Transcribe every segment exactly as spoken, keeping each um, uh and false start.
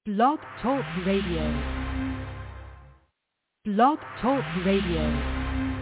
Blog Talk Radio. Blog Talk Radio.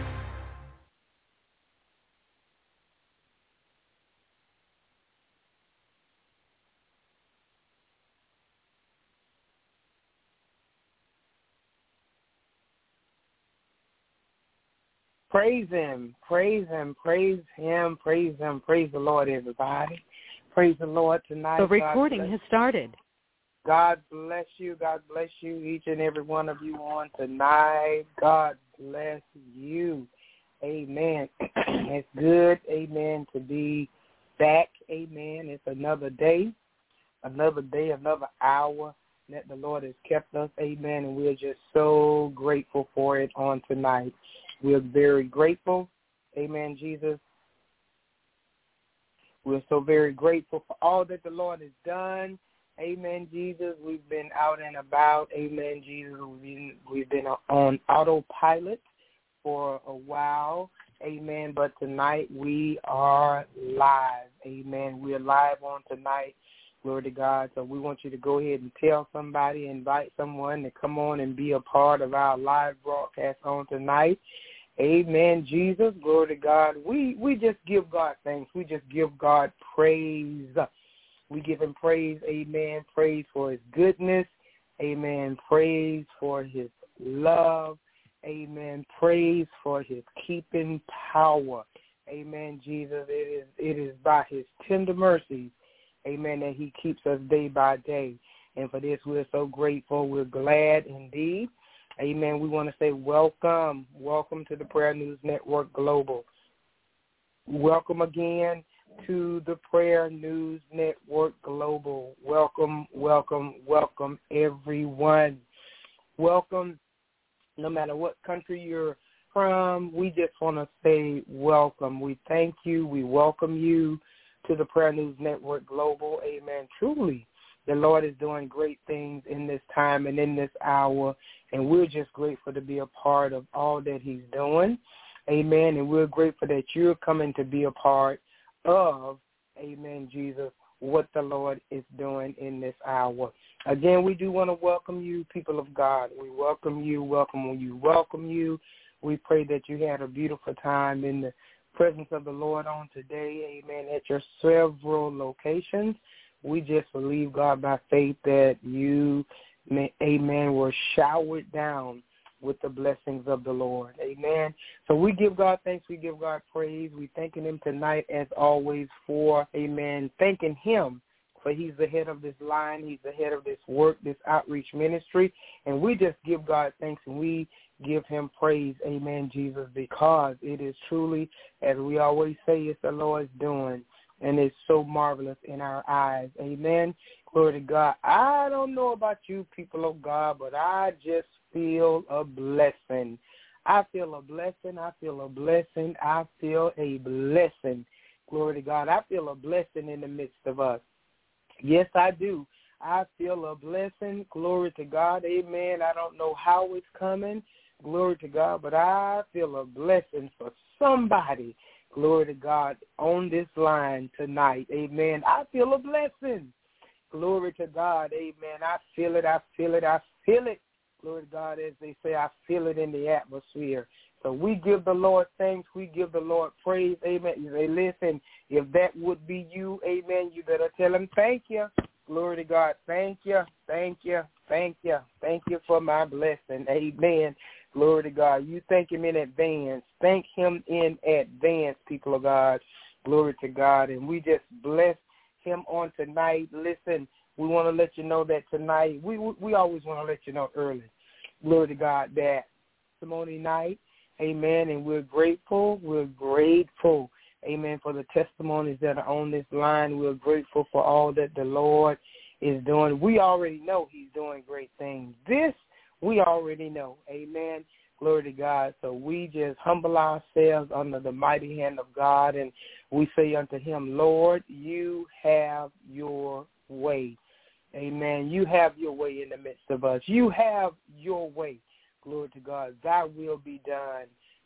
Praise him, praise him, praise him, praise him, praise the Lord, everybody. Praise the Lord tonight. The recording has started. God bless you, God bless you, each and every one of you on tonight. God bless you. Amen. It's good, amen, to be back. Amen. It's another day, another day, another hour that the Lord has kept us. Amen. And we're just so grateful for it on tonight. We're very grateful. Amen, Jesus. We're so very grateful for all that the Lord has done. Amen, Jesus. We've been out and about. Amen, Jesus. We've been, we've been on autopilot for a while. Amen. But tonight we are live. Amen. We're live on tonight. Glory to God. So we want you to go ahead and tell somebody, invite someone to come on and be a part of our live broadcast on tonight. Amen, Jesus. Glory to God. We we just give God thanks. We just give God praise. We give him praise. Amen. Praise for his goodness. Amen. Praise for his love. Amen. Praise for his keeping power. Amen, Jesus. It is it is by his tender mercies, amen, that he keeps us day by day. And for this, we're so grateful. We're glad indeed. Amen. We want to say welcome. Welcome to the Prayer News Network Global. Welcome again to the Prayer News Network Global. Welcome, welcome, welcome, everyone. Welcome, no matter what country you're from. We just want to say welcome. We thank you. We welcome you to the Prayer News Network Global. Amen. Truly, the Lord is doing great things in this time and in this hour, and we're just grateful to be a part of all that he's doing. Amen. And we're grateful that you're coming to be a part of, amen, Jesus, what the Lord is doing in this hour. Again, we do want to welcome you, people of God. We welcome you, welcome you, welcome you. We pray that you had a beautiful time in the presence of the Lord on today, amen, at your several locations. We just believe, God, by faith that you, amen, were showered down with the blessings of the Lord. Amen. So we give God thanks. We give God praise. We thanking him tonight, as always, for, amen, thanking him for he's the head of this line. He's the head of this work, this outreach ministry. And we just give God thanks, and we give him praise, amen, Jesus, because it is truly, as we always say, it's the Lord's doing. And it's so marvelous in our eyes. Amen. Glory to God. I don't know about you, people of God, but I just feel a blessing. I feel a blessing. I feel a blessing. I feel a blessing. Glory to God. I feel a blessing in the midst of us. Yes, I do. I feel a blessing. Glory to God. Amen. I don't know how it's coming. Glory to God. But I feel a blessing for somebody. Glory to God, on this line tonight. Amen. I feel a blessing. Glory to God. Amen. I feel it. I feel it. I feel it. Glory to God, as they say, I feel it in the atmosphere. So we give the Lord thanks. We give the Lord praise. Amen. You say, listen, if that would be you, amen, you better tell him thank you. Glory to God. Thank you. Thank you. Thank you. Thank you for my blessing. Amen. Glory to God. You thank him in advance. Thank him in advance, people of God. Glory to God. And we just bless him on tonight. Listen, we want to let you know that tonight, we we always want to let you know early, glory to God, that testimony night, amen, and we're grateful. We're grateful, amen, for the testimonies that are on this line. We're grateful for all that the Lord is doing. We already know he's doing great things. This we already know. Amen. Glory to God. So we just humble ourselves under the mighty hand of God, and we say unto him, Lord, you have your way. Amen. You have your way in the midst of us. You have your way. Glory to God. Thy will be done.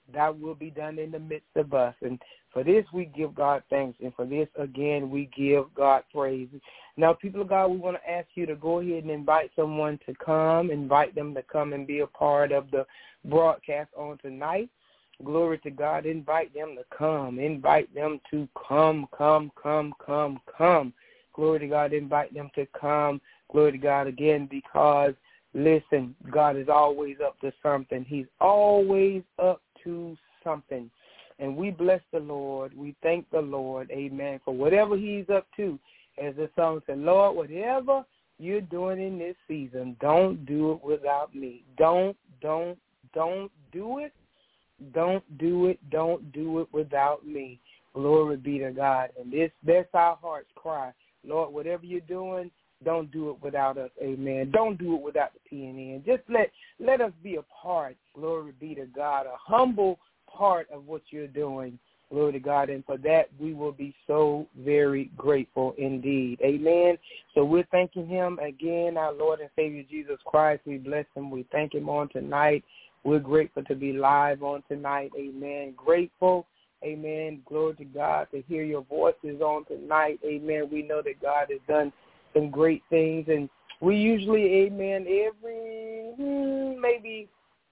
thy will be done in the midst of us. And for this, we give God thanks. And for this, again, we give God praise. Now, people of God, we want to ask you to go ahead and invite someone to come, invite them to come and be a part of the broadcast on tonight. Glory to God. Invite them to come. Invite them to come, come, come, come, come. Glory to God. Invite them to come. Glory to God again, because, listen, God is always up to something. He's always up to something. And we bless the Lord. We thank the Lord, amen, for whatever he's up to. As the song said, Lord, whatever you're doing in this season, don't do it without me. Don't, don't, don't do it. Don't do it. Don't do it without me. Glory be to God. And this that's our heart's cry. Lord, whatever you're doing, don't do it without us. Amen. Don't do it without the P N N. Just let let us be a part. Glory be to God. A humble part of what you're doing. Glory to God. And for that, we will be so very grateful indeed. Amen. So we're thanking him again, our Lord and Savior Jesus Christ. We bless him. We thank him on tonight. We're grateful to be live on tonight. Amen. Grateful. Amen. Glory to God to hear your voices on tonight. Amen. We know that God has done some great things. And we usually, amen, every hmm, maybe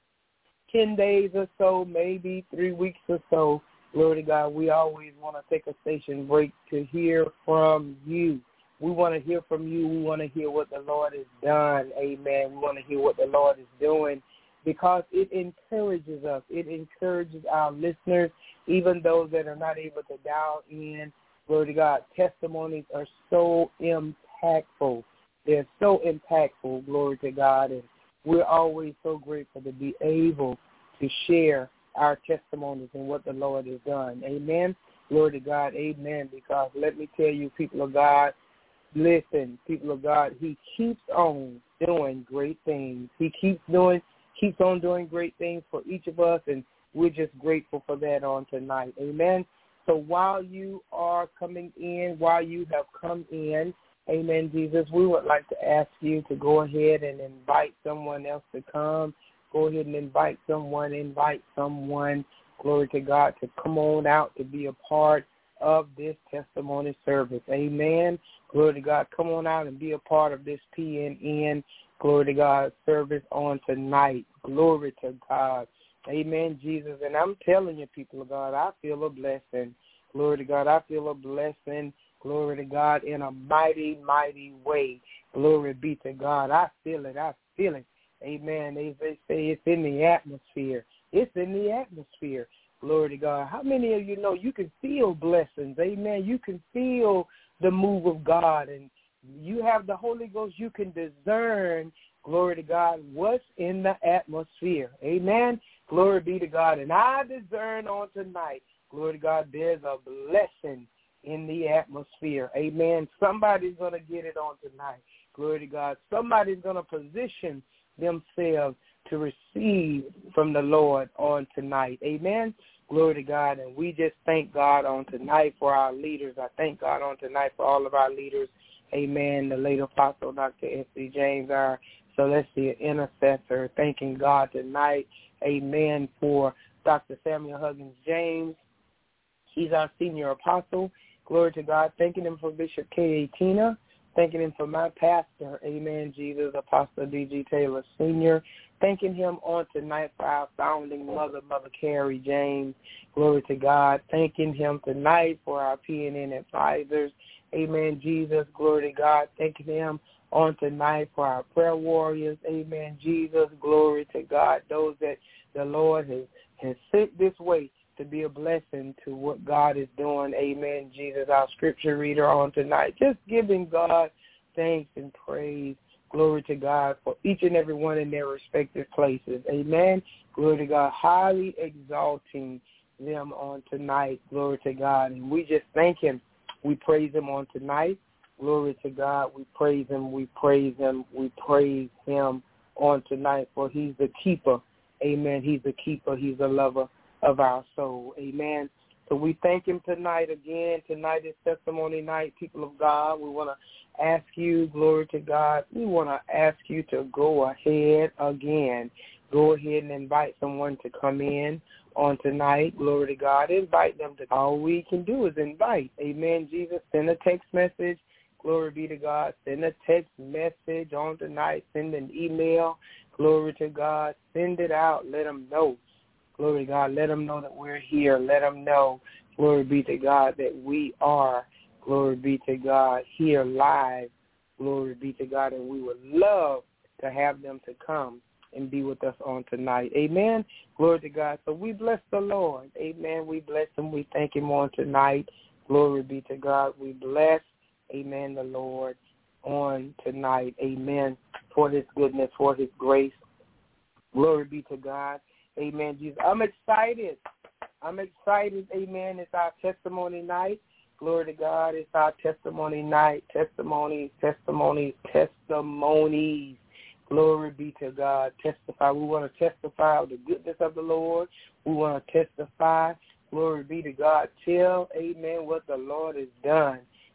ten days or so, maybe three weeks or so, glory to God, we always want to take a station break to hear from you. We want to hear from you. We want to hear what the Lord has done. Amen. We want to hear what the Lord is doing, because it encourages us. It encourages our listeners, even those that are not able to dial in. Glory to God. Testimonies are so impactful. They're so impactful, glory to God. And we're always so grateful to be able to share our testimonies and what the Lord has done. Amen. Glory to God. Amen. Because let me tell you, people of God, listen, people of God, he keeps on doing great things. He keeps doing keeps on doing great things for each of us, and we're just grateful for that on tonight. Amen. So while you are coming in, while you have come in, amen, Jesus, we would like to ask you to go ahead and invite someone else to come. Go ahead and invite someone, invite someone, glory to God, to come on out to be a part of this testimony service. Amen. Glory to God. Come on out and be a part of this P N N, glory to God, service on tonight. Glory to God. Amen, Jesus. And I'm telling you, people of God, I feel a blessing. Glory to God. I feel a blessing. Glory to God in a mighty, mighty way. Glory be to God. I feel it. I feel it. Amen. They, they say it's in the atmosphere. It's in the atmosphere. Glory to God. How many of you know you can feel blessings? Amen. You can feel the move of God, and you have the Holy Ghost. You can discern, glory to God, what's in the atmosphere. Amen. Glory be to God. And I discern on tonight, glory to God, there's a blessing in the atmosphere. Amen. Somebody's going to get it on tonight. Glory to God. Somebody's going to position themselves to receive from the Lord on tonight. Amen. Glory to God. And we just thank God on tonight for our leaders. I thank God on tonight for all of our leaders. Amen. The late Apostle Doctor S C James, our celestial intercessor, thanking God tonight. Amen. For Doctor Samuel Huggins James. He's our senior apostle. Glory to God. Thanking him for Bishop K A. Tina. Thanking him for my pastor, amen, Jesus, Apostle D G. Taylor Senior Thanking him on tonight for our founding mother, Mother Carrie James. Glory to God. Thanking him tonight for our P N N advisors, amen, Jesus. Glory to God. Thanking him on tonight for our prayer warriors, amen, Jesus. Glory to God. Those that the Lord has, has sent this way to be a blessing to what God is doing. Amen, Jesus, our scripture reader on tonight. Just giving God thanks and praise. Glory to God for each and every one in their respective places. Amen. Glory to God. Highly exalting them on tonight. Glory to God. And we just thank him. We praise him on tonight. Glory to God. We praise him. We praise him. We praise him on tonight, for he's the keeper. Amen. He's the keeper. He's the lover of our soul. Amen. So we thank him tonight again. Tonight is testimony night, people of God. We want to ask you, glory to God, we want to ask you to go ahead again. Go ahead and invite someone to come in on tonight. Glory to God. Invite them to. All we can do is invite. Amen, Jesus. Send a text message. Glory be to God. Send a text message on tonight. Send an email. Glory to God. Send it out. Let them know. Glory to God. Let them know that we're here. Let them know, glory be to God, that we are, glory be to God, here live. Glory be to God. And we would love to have them to come and be with us on tonight. Amen. Glory to God. So we bless the Lord. Amen. We bless him. We thank him on tonight. Glory be to God. We bless, amen, the Lord on tonight. Amen. For his goodness, for his grace. Glory be to God. Amen, Jesus. I'm excited. I'm excited. Amen. It's our testimony night. Glory to God. It's our testimony night. Testimonies, testimonies, testimonies. Glory be to God. Testify. We want to testify of the goodness of the Lord. We want to testify. Glory be to God. Tell, amen, what the Lord has done.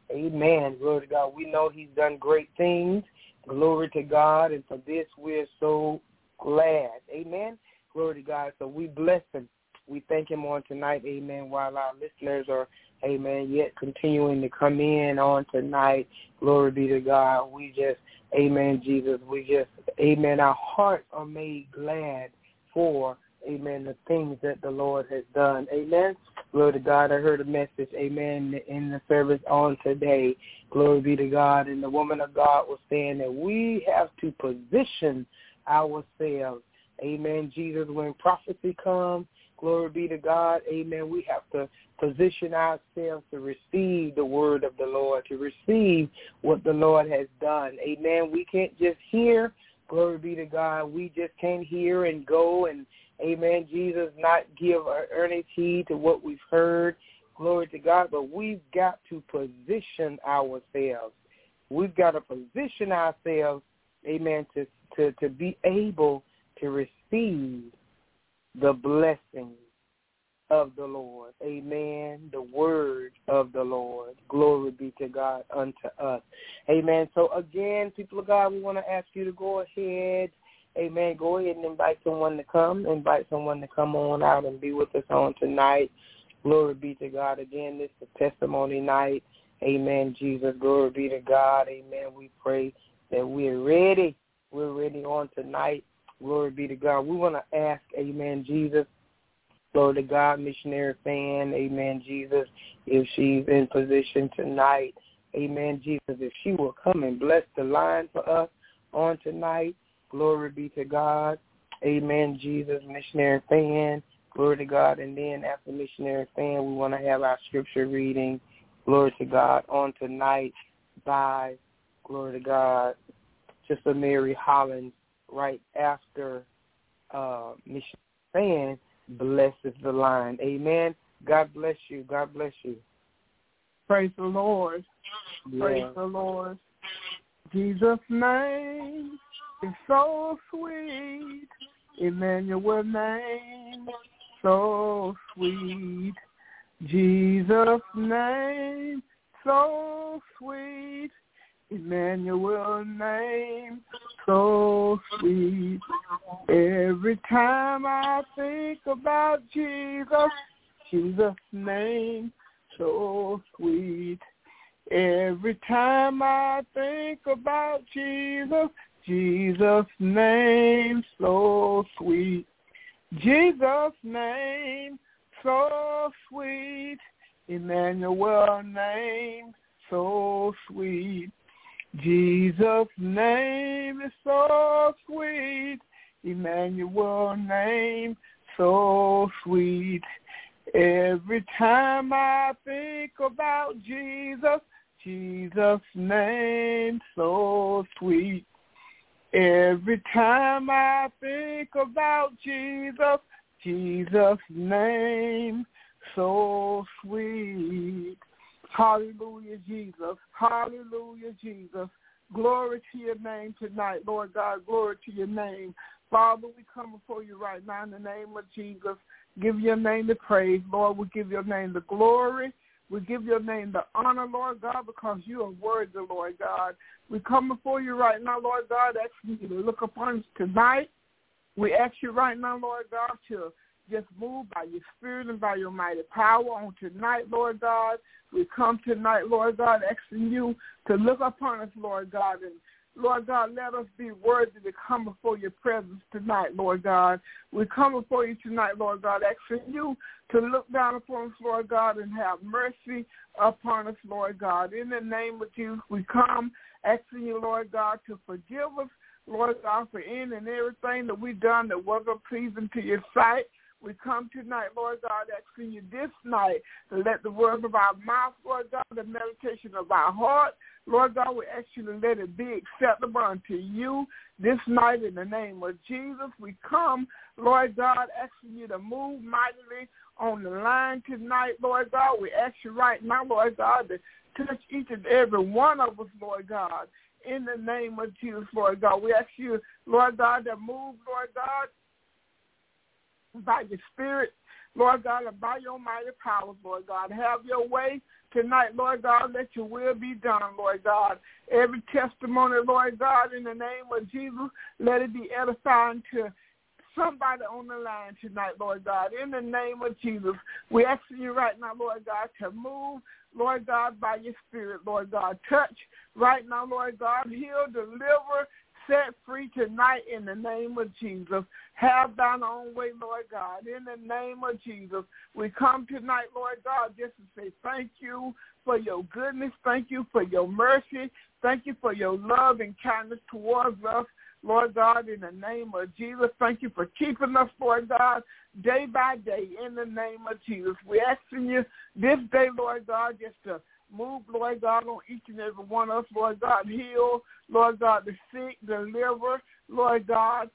Amen. Glory to God. We know he's done great things. Glory to God. And for this, we're so glad. Amen. Glory to God. So we bless him. We thank him on tonight. Amen. While our listeners are, amen, yet continuing to come in on tonight. Glory be to God. We just, amen, Jesus, we just, amen, our hearts are made glad for, amen, the things that the Lord has done. Amen. Glory to God. I heard a message, amen, in the service on today. Glory be to God. And the woman of God was saying that we have to position ourselves. Amen, Jesus, when prophecy comes, glory be to God, amen, we have to position ourselves to receive the word of the Lord, to receive what the Lord has done. Amen. We can't just hear, glory be to God. We just can't hear and go and, amen, Jesus, not give earnest heed to what we've heard. Glory to God. But we've got to position ourselves. We've got to position ourselves, amen, to, to, to be able to receive the blessings of the Lord. Amen. The word of the Lord. Glory be to God unto us. Amen. So again, people of God, we want to ask you to go ahead. Amen. Go ahead and invite someone to come. Invite someone to come on out and be with us on tonight. Glory be to God. Again, this is testimony night. Amen, Jesus. Glory be to God. Amen. We pray that we're ready. We're ready on tonight. Glory be to God. We want to ask, amen, Jesus, glory to God, missionary fan, amen, Jesus, if she's in position tonight, amen, Jesus, if she will come and bless the line for us on tonight, glory be to God, amen, Jesus, missionary fan, glory to God, and then after missionary fan, we want to have our scripture reading, glory to God, on tonight by, glory to God, Sister Mary Hollins, right after uh, Mission Fan blesses the line. Amen. God bless you. God bless you. Praise the Lord. Yeah. Praise the Lord. Jesus' name is so sweet. Emmanuel's name so sweet. Jesus' name so sweet. Emmanuel's name so sweet. Every time I think about Jesus, Jesus' name so sweet. Every time I think about Jesus, Jesus' name so sweet. Jesus' name so sweet. Emmanuel's name so sweet. Jesus' name is so sweet. Emmanuel's name so sweet. Every time I think about Jesus, Jesus' name so sweet. Every time I think about Jesus, Jesus' name so sweet. Hallelujah, Jesus. Hallelujah, Jesus. Glory to your name tonight, Lord God. Glory to your name. Father, we come before you right now in the name of Jesus. Give your name the praise, Lord. We give your name the glory. We give your name the honor, Lord God, because you are worthy, Lord God. We come before you right now, Lord God, asking you to look upon us tonight. We ask you right now, Lord God, to Just move by your spirit and by your mighty power on tonight, Lord God. We come tonight, Lord God, asking you to look upon us, Lord God, and Lord God, let us be worthy to come before your presence tonight, Lord God. We come before you tonight, Lord God, asking you to look down upon us, Lord God, and have mercy upon us, Lord God. In the name of Jesus, we come asking you, Lord God, to forgive us, Lord God, for any and everything that we've done that wasn't pleasing to your sight. We come tonight, Lord God, asking you this night to let the words of our mouth, Lord God, the meditation of our heart, Lord God, we ask you to let it be acceptable unto you this night in the name of Jesus. We come, Lord God, asking you to move mightily on the line tonight, Lord God. We ask you right now, Lord God, to touch each and every one of us, Lord God, in the name of Jesus, Lord God. We ask you, Lord God, to move, Lord God, by your spirit, Lord God, and by your mighty powers, Lord God. Have your way tonight, Lord God. Let your will be done, Lord God. Every testimony, Lord God, in the name of Jesus, let it be edifying to somebody on the line tonight, Lord God. In the name of Jesus, we asking you right now, Lord God, to move, Lord God, by your spirit, Lord God. Touch right now, Lord God. Heal, deliver, set free tonight in the name of Jesus. Have thine own way, Lord God. In the name of Jesus, we come tonight, Lord God, just to say thank you for your goodness. Thank you for your mercy. Thank you for your love and kindness towards us, Lord God, in the name of Jesus. Thank you for keeping us, Lord God, day by day in the name of Jesus. We're asking you this day, Lord God, just to move, Lord God, on each and every one of us, Lord God. Heal, Lord God, the sick, deliver, Lord God,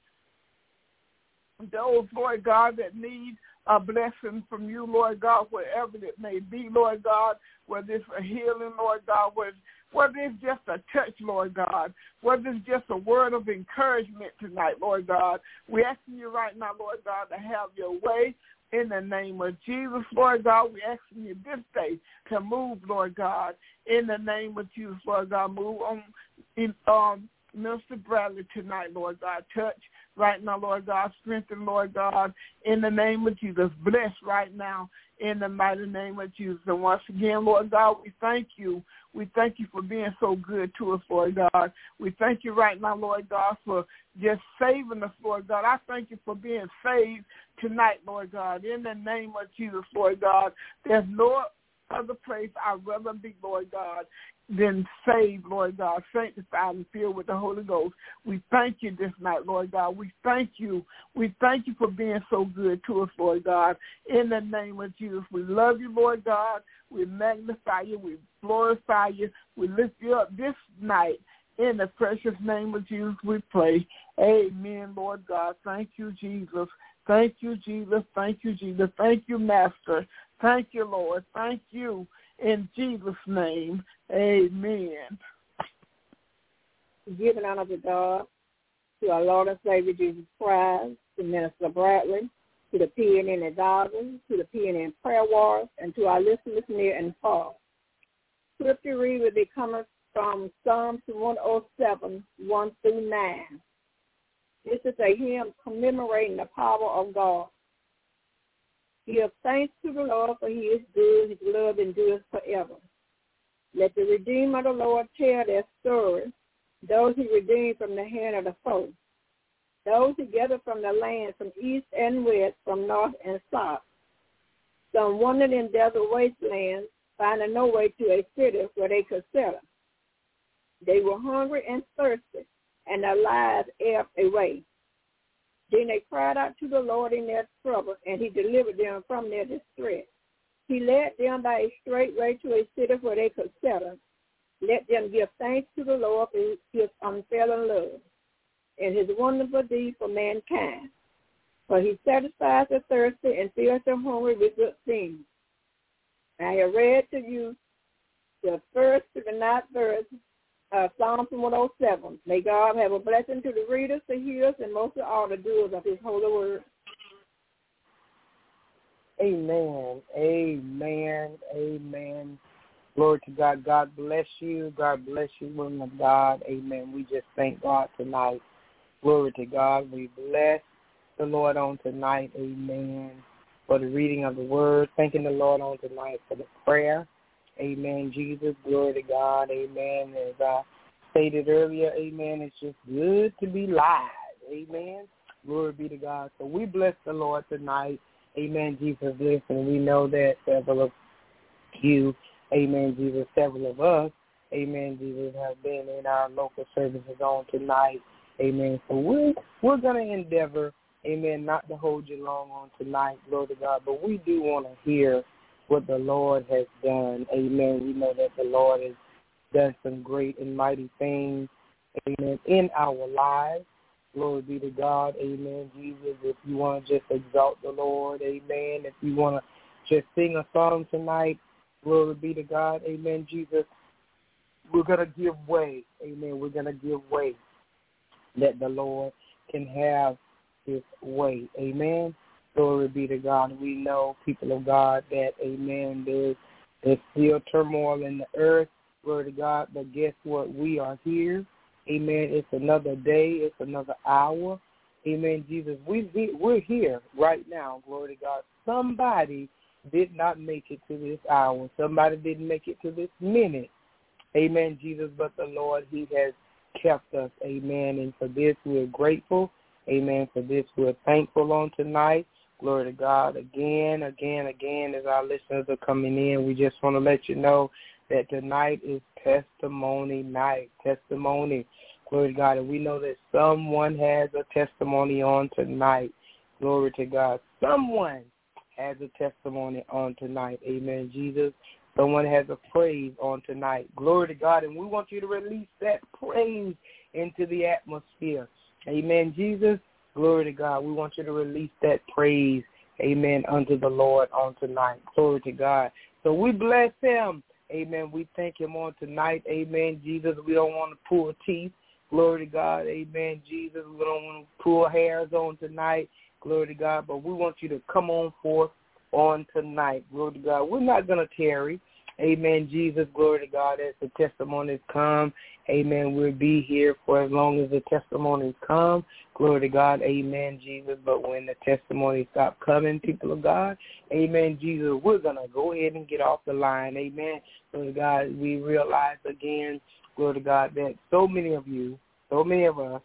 those, Lord God, that need a blessing from you, Lord God, wherever it may be, Lord God, whether it's a healing, Lord God, whether whether it's just a touch, Lord God, whether it's just a word of encouragement tonight, Lord God. We're asking you right now, Lord God, to have your way in the name of Jesus, Lord God. We're asking you this day to move, Lord God, in the name of Jesus, Lord God. Move on in um, Minister Bradley tonight, Lord God. Touch right now, Lord God. Strengthen, Lord God, in the name of Jesus. Bless right now in the mighty name of Jesus. And once again, Lord God, we thank you. We thank you for being so good to us, Lord God. We thank you right now, Lord God, for just saving us, Lord God. I thank you for being saved tonight, Lord God. In the name of Jesus, Lord God, there's no other place I'd rather be, Lord God, than saved, Lord God, sanctified and filled with the Holy Ghost. We thank you this night, Lord God. We thank you. We thank you for being so good to us, Lord God. In the name of Jesus, we love you, Lord God. We magnify you. We glorify you. We lift you up this night. In the precious name of Jesus, we pray. Amen, Lord God. Thank you, Jesus. Thank you, Jesus. Thank you, Jesus. Thank you, Master. Thank you, Lord. Thank you. In Jesus' name, amen. Giving honor to God, to our Lord and Savior Jesus Christ, to Minister Bradley, to the P N N advisors, to the P N N prayer warriors, and to our listeners near and far. Scripture read will be coming from Psalms one oh seven, one through nine. This is a hymn commemorating the power of God. Give thanks to the Lord, for he is good, his love endures forever. Let the redeemed of the Lord tell their story, those he redeemed from the hand of the foe, those he gathered from the land, from east and west, from north and south. Some wandered in desert wastelands, finding no way to a city where they could settle. They were hungry and thirsty, and their lives ebbed away. Then they cried out to the Lord in their trouble, and he delivered them from their distress. He led them by a straight way to a city where they could settle. Let them give thanks to the Lord for his unfailing love and his wonderful deeds for mankind. For he satisfies the thirsty and fills the hungry with good things. I have read to you the first to the ninth verse Uh, Psalms one oh seven. May God have a blessing to the readers, the hearers, and most of all the doers of his holy word. Amen. Amen. Amen. Glory to God. God bless you. God bless you, women of God. Amen. We just thank God tonight. Glory to God. We bless the Lord on tonight, amen, for the reading of the word. Thanking the Lord on tonight for the prayer. Amen, Jesus. Glory to God. Amen. As I stated earlier, amen, it's just good to be live. Amen. Glory be to God. So we bless the Lord tonight. Amen, Jesus. Listen, we know that several of you, amen, Jesus, several of us, amen, Jesus, have been in our local services on tonight. Amen. So we're, we're going to endeavor, amen, not to hold you long on tonight, glory to God, but we do want to hear what the Lord has done. Amen. We know that the Lord has done some great and mighty things, amen, in our lives. Glory be to God. Amen, Jesus. If you want to just exalt the Lord, amen. If you want to just sing a song tonight, glory be to God. Amen, Jesus. We're going to give way. Amen. We're going to give way that the Lord can have his way. Amen. Glory be to God. We know, people of God, that, amen, there's, there's still turmoil in the earth. Glory to God. But guess what? We are here. Amen. It's another day. It's another hour. Amen, Jesus. We, we're here right now. Glory to God. Somebody did not make it to this hour. Somebody didn't make it to this minute. Amen, Jesus. But the Lord, he has kept us. Amen. And for this, we're grateful. Amen. For this, we're thankful on tonight. Glory to God. Again, again, again, as our listeners are coming in, we just want to let you know that tonight is testimony night. Testimony. Glory to God. And we know that someone has a testimony on tonight. Glory to God. Someone has a testimony on tonight. Amen, Jesus. Someone has a praise on tonight. Glory to God. And we want you to release that praise into the atmosphere. Amen, Jesus. Glory to God. We want you to release that praise, amen, unto the Lord on tonight. Glory to God. So we bless him. Amen. We thank him on tonight. Amen, Jesus. We don't want to pull teeth. Glory to God. Amen, Jesus. We don't want to pull hairs on tonight. Glory to God. But we want you to come on forth on tonight. Glory to God. We're not going to tarry. Amen, Jesus. Glory to God. As the testimonies come, amen, we'll be here for as long as the testimonies come. Glory to God. Amen, Jesus. But when the testimonies stop coming, people of God, amen, Jesus, we're going to go ahead and get off the line. Amen. Glory to God. We realize again, glory to God, that so many of you, so many of us,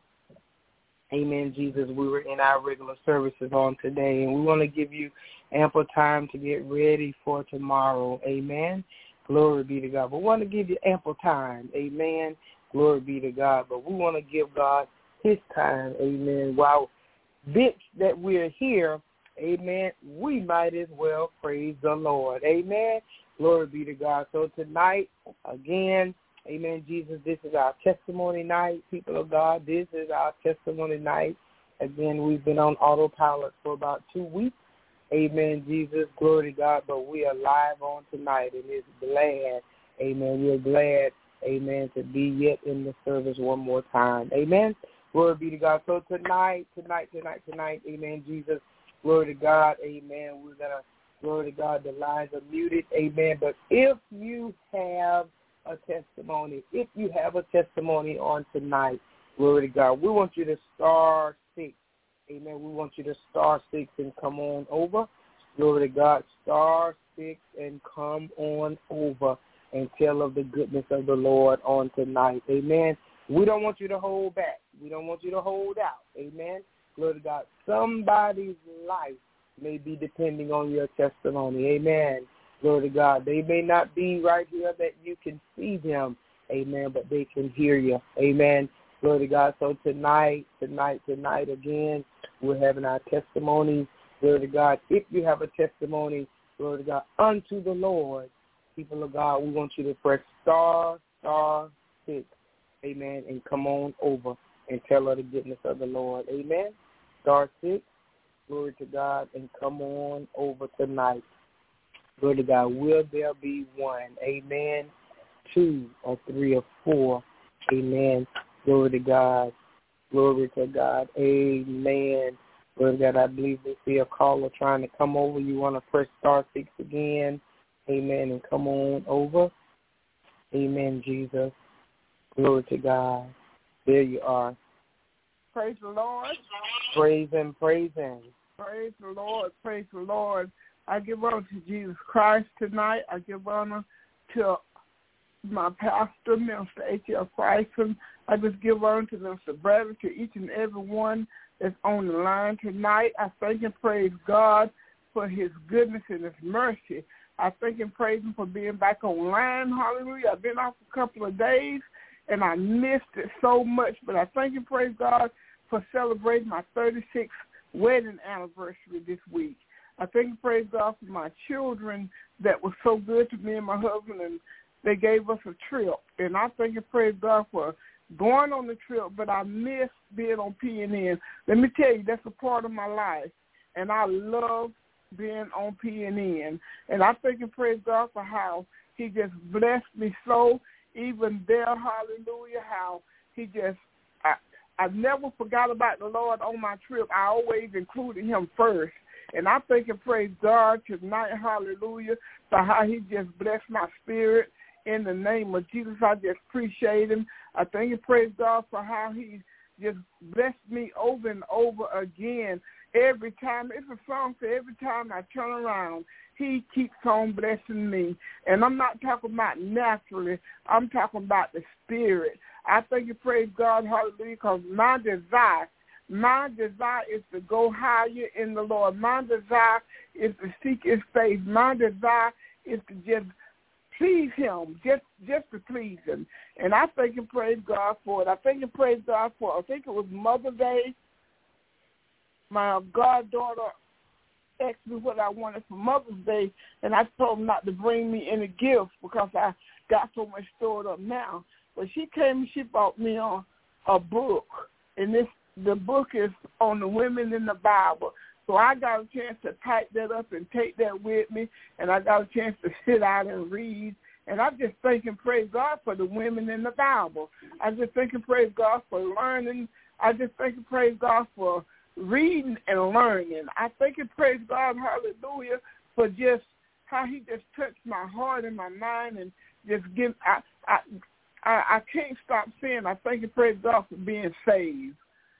amen, Jesus, we were in our regular services on today, and we want to give you ample time to get ready for tomorrow. Amen. Glory be to God. But we want to give you ample time. Amen. Glory be to God. But we want to give God his time. Amen. While bitch that we're here, amen, we might as well praise the Lord. Amen. Glory be to God. So tonight, again, amen, Jesus, this is our testimony night, people of God. This is our testimony night. Again, we've been on autopilot for about two weeks. Amen, Jesus, glory to God, but we are live on tonight, and it's glad, amen, we're glad, amen, to be yet in the service one more time. Amen, glory be to God. So tonight, tonight, tonight, tonight, amen, Jesus, glory to God, amen, we're going to, glory to God, the lines are muted, amen, but if you have a testimony, if you have a testimony on tonight, glory to God, we want you to star six. Amen. We want you to star six and come on over. Glory to God. Star six and come on over and tell of the goodness of the Lord on tonight. Amen. We don't want you to hold back. We don't want you to hold out. Amen. Glory to God. Somebody's life may be depending on your testimony. Amen. Glory to God. They may not be right here that you can see them. Amen. But they can hear you. Amen. Glory to God. So tonight, tonight, tonight, again, we're having our testimonies. Glory to God. If you have a testimony, glory to God, unto the Lord, people of God, we want you to press star, star, six, amen, and come on over and tell her the goodness of the Lord. Amen. Star six, glory to God, and come on over tonight. Glory to God. Will there be one? Amen. Two or three or four. Amen. Glory to God. Glory to God. Amen. Glory to God. I believe we see a caller trying to come over. You want to press star six again. Amen. And come on over. Amen, Jesus. Glory to God. There you are. Praise the Lord. Praise Him, praise Him. Praise the Lord, praise the Lord. I give honor to Jesus Christ tonight. I give honor to my pastor, Minister A T L Christon. I just give honor to Minister Bradley, to each and every one that's on the line tonight. I thank and praise God for his goodness and his mercy. I thank and praise him for being back online. Hallelujah. I've been off a couple of days, and I missed it so much. But I thank and praise God for celebrating my thirty-sixth wedding anniversary this week. I thank and praise God for my children that were so good to me and my husband, and they gave us a trip. And I thank and praise God for going on the trip, but I miss being on P N N. Let me tell you, that's a part of my life, and I love being on P N N. And I thank and praise God for how he just blessed me so, even there, hallelujah, how he just, I, I never forgot about the Lord on my trip. I always included him first. And I thank and praise God tonight, hallelujah, for how he just blessed my spirit. In the name of Jesus, I just appreciate him. I thank and praise God for how he just blessed me over and over again. Every time, it's a song for every time I turn around, he keeps on blessing me. And I'm not talking about naturally. I'm talking about the spirit. I thank and praise God, hallelujah, because my desire, my desire is to go higher in the Lord. My desire is to seek his face. My desire is to just please him, just just to please him. And I thank and praise God for it. I thank and praise God for it. I think it was Mother's Day. My goddaughter asked me what I wanted for Mother's Day, and I told her not to bring me any gifts because I got so much stored up now. But she came and she bought me a, a book, and this the book is on the women in the Bible. So I got a chance to type that up and take that with me, and I got a chance to sit out and read. And I just thank and praise God for the women in the Bible. I just thank and praise God for learning. I just thank and praise God for reading and learning. I thank and praise God, hallelujah, for just how he just touched my heart and my mind and just give. I I I, I can't stop saying I thank and praise God for being saved.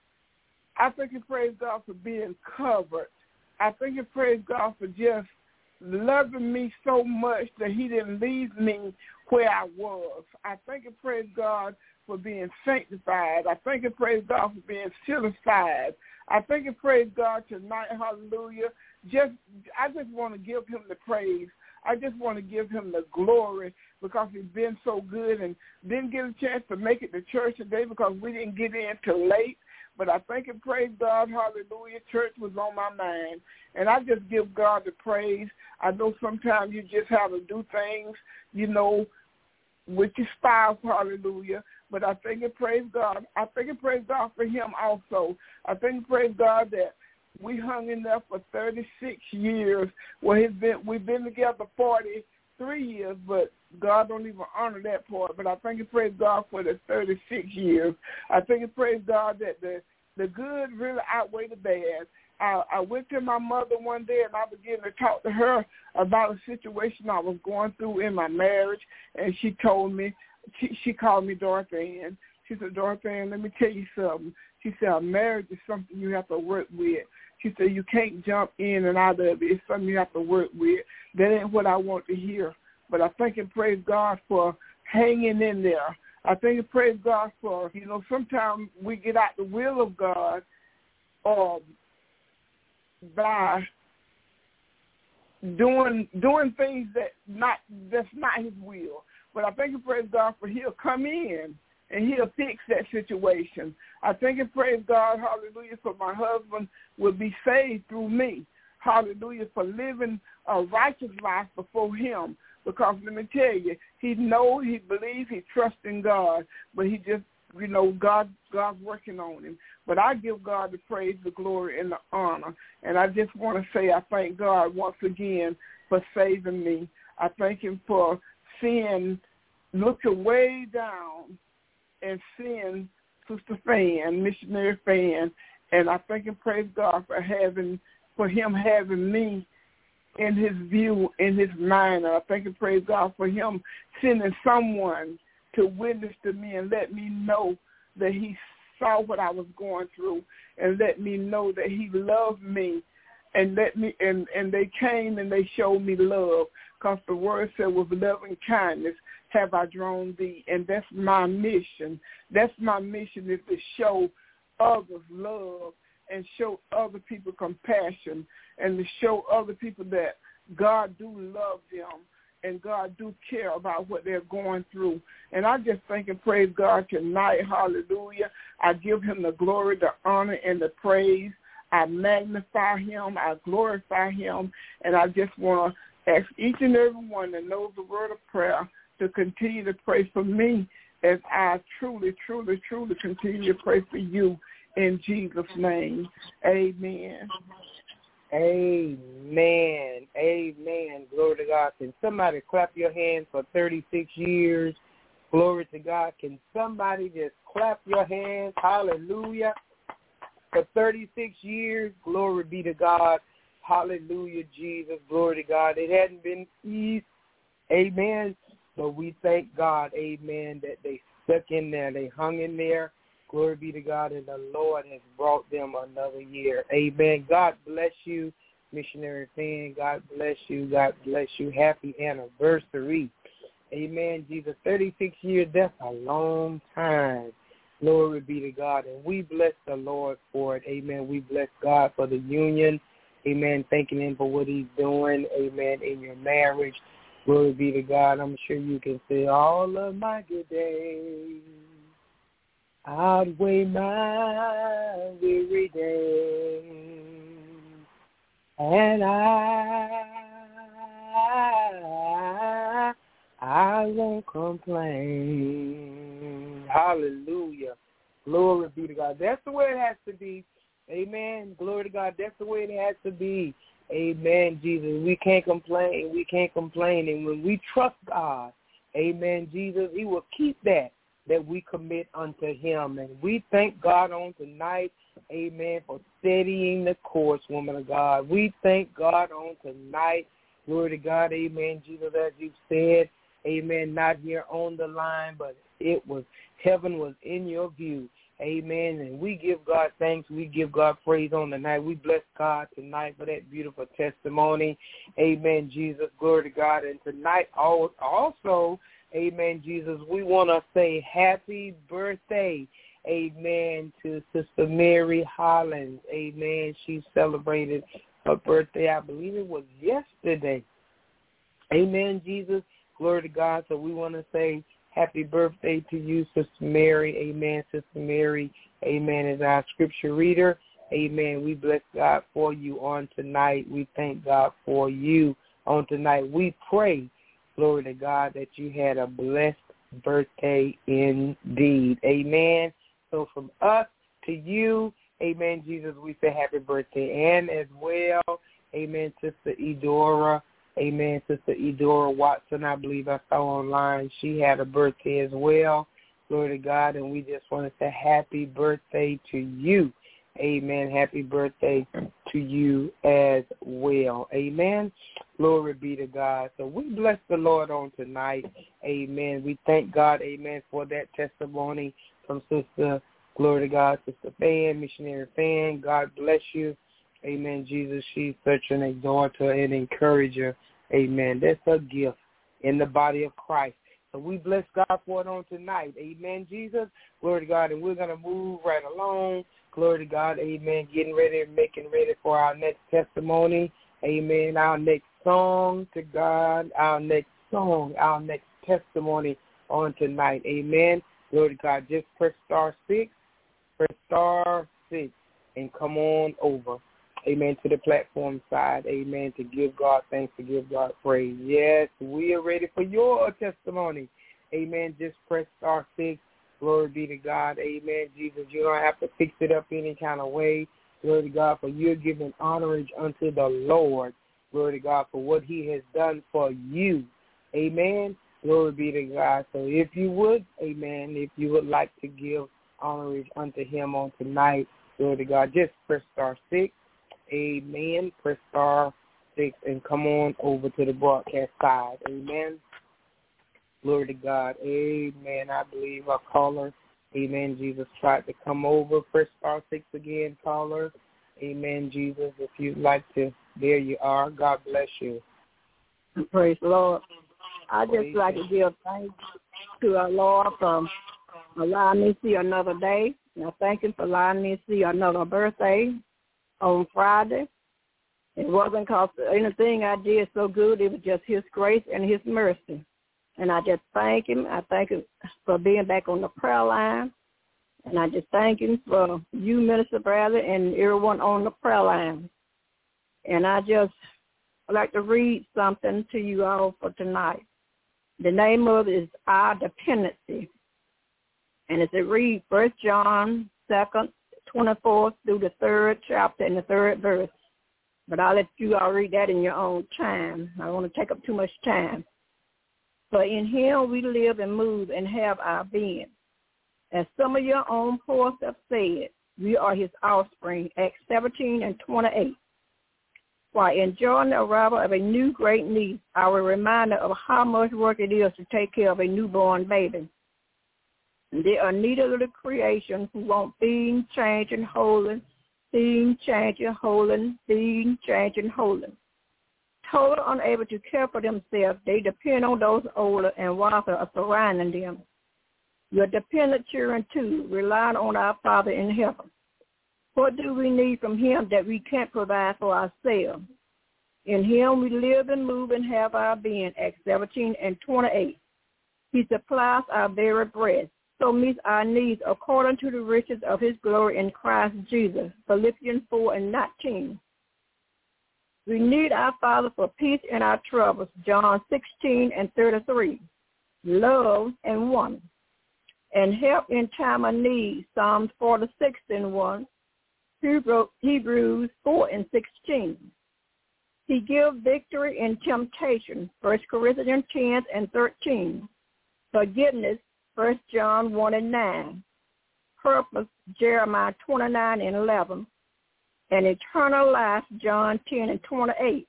I thank and praise God for being covered. I thank and praise God for just loving me so much that he didn't leave me where I was. I thank and praise God for being sanctified. I thank and praise God for being sanctified. I thank and praise God tonight, hallelujah. Just, I just want to give him the praise. I just want to give him the glory because he's been so good, and didn't get a chance to make it to church today because we didn't get in till late. But I thank and praise God, hallelujah. Church was on my mind, and I just give God the praise. I know sometimes you just have to do things, you know, with your spouse, hallelujah. But I thank and praise God. I thank and praise God for him also. I thank and praise God that we hung in there for thirty-six years. Well, he's been, we've been together forty-three years, but God don't even honor that part. But I thank and praise God for the thirty-six years. I thank and praise God that the, the good really outweigh the bad. I, I went to my mother one day, and I began to talk to her about a situation I was going through in my marriage, and she told me, she, she called me Dorothy Ann. She said, Dorothy Ann, let me tell you something. She said, a marriage is something you have to work with. She said, you can't jump in and out of it. It's something you have to work with. That ain't what I want to hear. But I thank and praise God for hanging in there. I thank and praise God for, you know, sometimes we get out the will of God um, by doing doing things that not that's not his will. But I thank and praise God for he'll come in and he'll fix that situation. I thank and praise God, hallelujah, for my husband will be saved through me. Hallelujah, for living a righteous life before him. Because let me tell you, he knows, he believes, he trusts in God, but he just, you know, God, God's working on him. But I give God the praise, the glory, and the honor. And I just want to say I thank God once again for saving me. I thank him for seeing, looking way down and seeing Sister Fan, Missionary Fan. And I thank and praise God for having, for him having me in his view, in his mind. And I thank and praise God for him sending someone to witness to me and let me know that he saw what I was going through and let me know that he loved me. And let me and, and they came and they showed me love, because the word said, with love and kindness have I drawn thee. And that's my mission. That's my mission, is to show others love and show other people compassion, and to show other people that God do love them and God do care about what they're going through. And I just thank and praise God tonight. Hallelujah. I give him the glory, the honor, and the praise. I magnify him, I glorify him, and I just want to ask each and every one that knows the word of prayer to continue to pray for me, as I truly, truly, truly continue to pray for you in Jesus' name. Amen. Amen. Amen. Glory to God. Can somebody clap your hands for thirty-six years? Glory to God. Can somebody just clap your hands? Hallelujah. For thirty-six years, glory be to God. Hallelujah, Jesus. Glory to God. It hadn't been easy. Amen. But we thank God, amen, that they stuck in there. They hung in there. Glory be to God. And the Lord has brought them another year. Amen. God bless you, missionary fan. God bless you. God bless you. Happy anniversary. Amen, Jesus. thirty-six years, that's a long time. Glory be to God. And we bless the Lord for it. Amen. We bless God for the union. Amen. Thanking him for what he's doing. Amen. In your marriage. Glory be to God. I'm sure you can say all of my good days outweigh my weary days. And I, I won't complain. Hallelujah. Glory be to God. That's the way it has to be. Amen. Glory to God. That's the way it has to be. Amen, Jesus. We can't complain. We can't complain. And when we trust God, amen, Jesus, he will keep that that we commit unto him. And we thank God on tonight, amen, for steadying the course, woman of God. We thank God on tonight. Glory to God, amen, Jesus, as you've said, amen, not here on the line, but it was, heaven was in your view. Amen. And we give God thanks. We give God praise on tonight. We bless God tonight for that beautiful testimony. Amen, Jesus. Glory to God. And tonight also, amen, Jesus, we want to say happy birthday, amen, to Sister Mary Hollins. Amen. She celebrated her birthday, I believe it was yesterday. Amen, Jesus. Glory to God. So we want to say happy birthday to you, Sister Mary. Amen. Sister Mary, amen, is our scripture reader. Amen. We bless God for you on tonight. We thank God for you on tonight. We pray, glory to God, that you had a blessed birthday indeed. Amen. So from us to you, amen, Jesus, we say happy birthday. And as well, amen, Sister Edora. Amen, Sister Edora Watson, I believe I saw online. She had a birthday as well. Glory to God. And we just want to say happy birthday to you. Amen. Happy birthday to you as well. Amen. Glory be to God. So we bless the Lord on tonight. Amen. We thank God, amen, for that testimony from Sister, glory to God, Sister Fan, Missionary Fan. God bless you. Amen, Jesus. She's such an exhorter and encourager. Amen. That's a gift in the body of Christ. So we bless God for it on tonight. Amen, Jesus. Glory to God. And we're going to move right along. Glory to God. Amen. Getting ready and making ready for our next testimony. Amen. Our next song to God. Our next song. Our next testimony on tonight. Amen. Glory to God. Just press star six. Press star six and come on over. Amen, to the platform side, amen, to give God thanks, to give God praise. Yes, we are ready for your testimony. Amen, just press star six. Glory be to God. Amen, Jesus, you don't have to fix it up any kind of way. Glory to God, for you're giving honorage unto the Lord. Glory to God for what he has done for you. Amen, glory be to God. So if you would, amen, if you would like to give honorage unto him on tonight, glory to God, just press star six. Amen. Press star six and come on over to the broadcast side. Amen. Glory to God. Amen. I believe our caller, Amen, Jesus, tried to come over. Press star six again, caller. Amen, Jesus, if you'd like to, there you are. God bless you. Praise the Lord. I just like to give thanks to our Lord for allowing me to see another day. And I thank him for allowing me to see another birthday on Friday. It wasn't because anything I did so good. It was just his grace and his mercy. And I just thank him. I thank him for being back on the prayer line. And I just thank him for you, Minister Bradley, and everyone on the prayer line. And I just like to read something to you all for tonight. The name of it is Our Dependency. And as it reads, First John second, twenty-fourth through the third chapter and the third verse. But I'll let you all read that in your own time. I don't want to take up too much time. For in him we live and move and have our being. As some of your own poets have said, we are his offspring, Acts seventeen and twenty-eight. While enjoying the arrival of a new great niece, our reminder of how much work it is to take care of a newborn baby. They are neither of the creation who want being, changing, holding, being, changing, holding, being, changing, holding. Totally unable to care for themselves, they depend on those older and wiser are surrounding them. Your dependent children, too, relying on our Father in heaven. What do we need from him that we can't provide for ourselves? In him we live and move and have our being, Acts seventeen and twenty-eight. He supplies our very breath, so meets our needs according to the riches of his glory in Christ Jesus, Philippians four and nineteen. We need our Father for peace in our troubles, John sixteen and thirty-three, love and one, and help in time of need, Psalms forty-six and one, Hebrews four and sixteen. He gives victory in temptation, First Corinthians ten and thirteen. Forgiveness, First John one and nine. Purpose, Jeremiah twenty-nine and eleven. And eternal life, John ten and twenty-eight.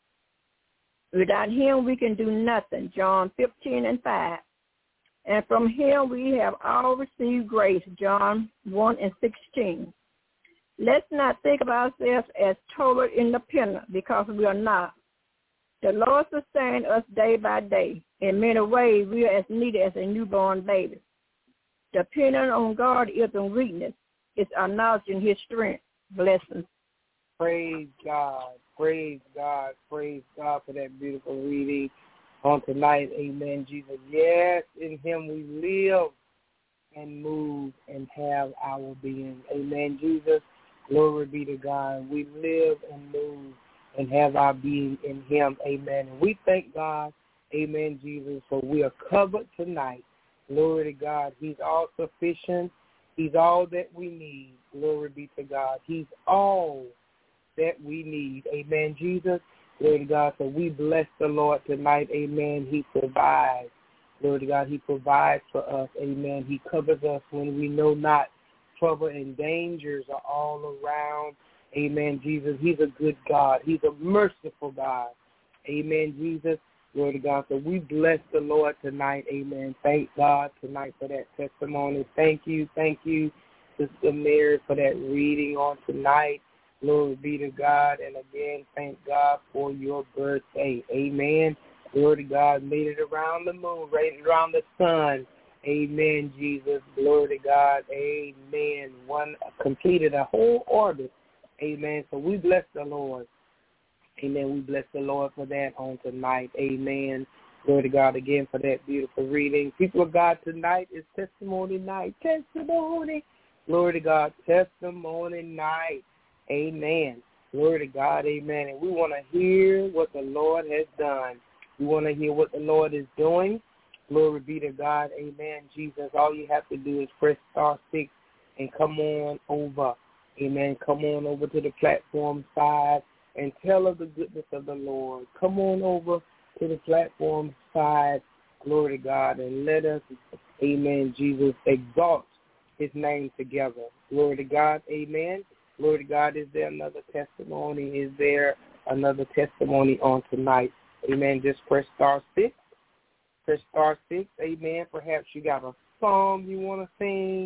Without him we can do nothing, John fifteen and five. And from him we have all received grace, John one and sixteen. Let's not think of ourselves as totally independent, because we are not. The Lord sustains us day by day. In many ways, we are as needy as a newborn baby. Depending on God is in weakness. It's acknowledging his strength. Blessings. Praise God. Praise God. Praise God for that beautiful reading on tonight. Amen, Jesus. Yes, in him we live and move and have our being. Amen, Jesus. Glory be to God. We live and move and have our being in him. Amen. And we thank God, amen, Jesus, for we are covered tonight. Glory to God. He's all sufficient. He's all that we need. Glory be to God. He's all that we need. Amen, Jesus. Glory to God. So we bless the Lord tonight. Amen. He provides. Glory to God. He provides for us. Amen. He covers us when we know not. Trouble and dangers are all around. Amen, Jesus. He's a good God. He's a merciful God. Amen, Jesus. Glory to God. So we bless the Lord tonight. Amen. Thank God tonight for that testimony. Thank you. Thank you, Sister Mary, for that reading on tonight. Glory be to God. And again, thank God for your birthday. Amen. Glory to God. Made it around the moon, right around the sun. Amen, Jesus. Glory to God. Amen. One completed a whole orbit. Amen. So we bless the Lord. Amen. We bless the Lord for that on tonight. Amen. Glory to God again for that beautiful reading. People of God, tonight is testimony night. Testimony. Glory to God. Testimony night. Amen. Glory to God. Amen. And we want to hear what the Lord has done. We want to hear what the Lord is doing. Glory be to God. Amen, Jesus. All you have to do is press star six and come on over. Amen. Come on over to the platform side and tell of the goodness of the Lord. Come on over to the platform side. Glory to God. And let us, amen, Jesus, exalt his name together. Glory to God. Amen. Glory to God. Is there another testimony? Is there another testimony on tonight? Amen. Just press star six. Press star six, amen. Perhaps you got a song you want to sing,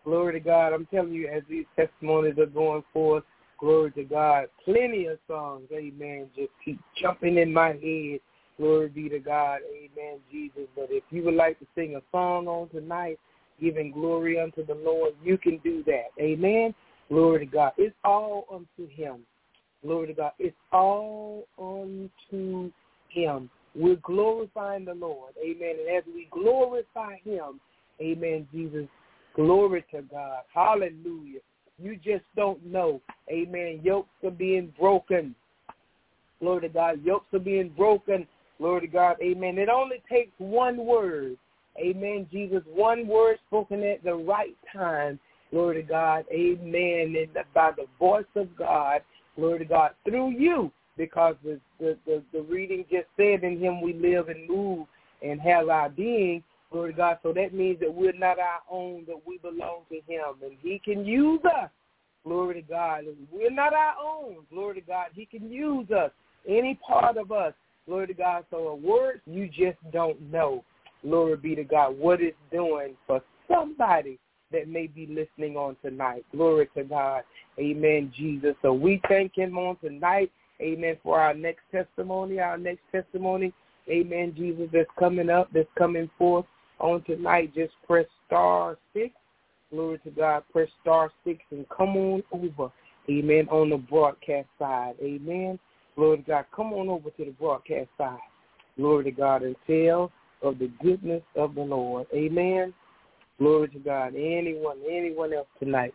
Glory to God. I'm telling you, as these testimonies are going forth, glory to God, plenty of songs, amen, just keep jumping in my head. Glory be to God, amen, Jesus. But if you would like to sing a song on tonight, giving glory unto the Lord, you can do that, amen. Glory to God. It's all unto him. Glory to God. It's all unto him. We're glorifying the Lord, amen. And as we glorify him, amen, Jesus, glory to God. Hallelujah. You just don't know, amen. Yokes are being broken. Glory to God. Yokes are being broken. Glory to God. Amen. It only takes one word. Amen, Jesus. One word spoken at the right time. Glory to God. Amen. And by the voice of God. Glory to God. Through you. Because the, the, the, the reading just said, in him we live and move and have our being. Glory to God. So that means that we're not our own, that we belong to him. And he can use us. Glory to God. We're not our own. Glory to God. He can use us. Any part of us. Glory to God. So a word you just don't know. Glory be to God. What it's doing for somebody that may be listening on tonight. Glory to God. Amen, Jesus. So we thank him on tonight. Amen. For our next testimony. Our next testimony. Amen, Jesus. That's coming up. That's coming forth on tonight. Just press star six. Glory to God. Press star six and come on over. Amen. On the broadcast side. Amen. Glory to God. Come on over to the broadcast side. Glory to God and tell of the goodness of the Lord. Amen. Glory to God. Anyone, anyone else tonight.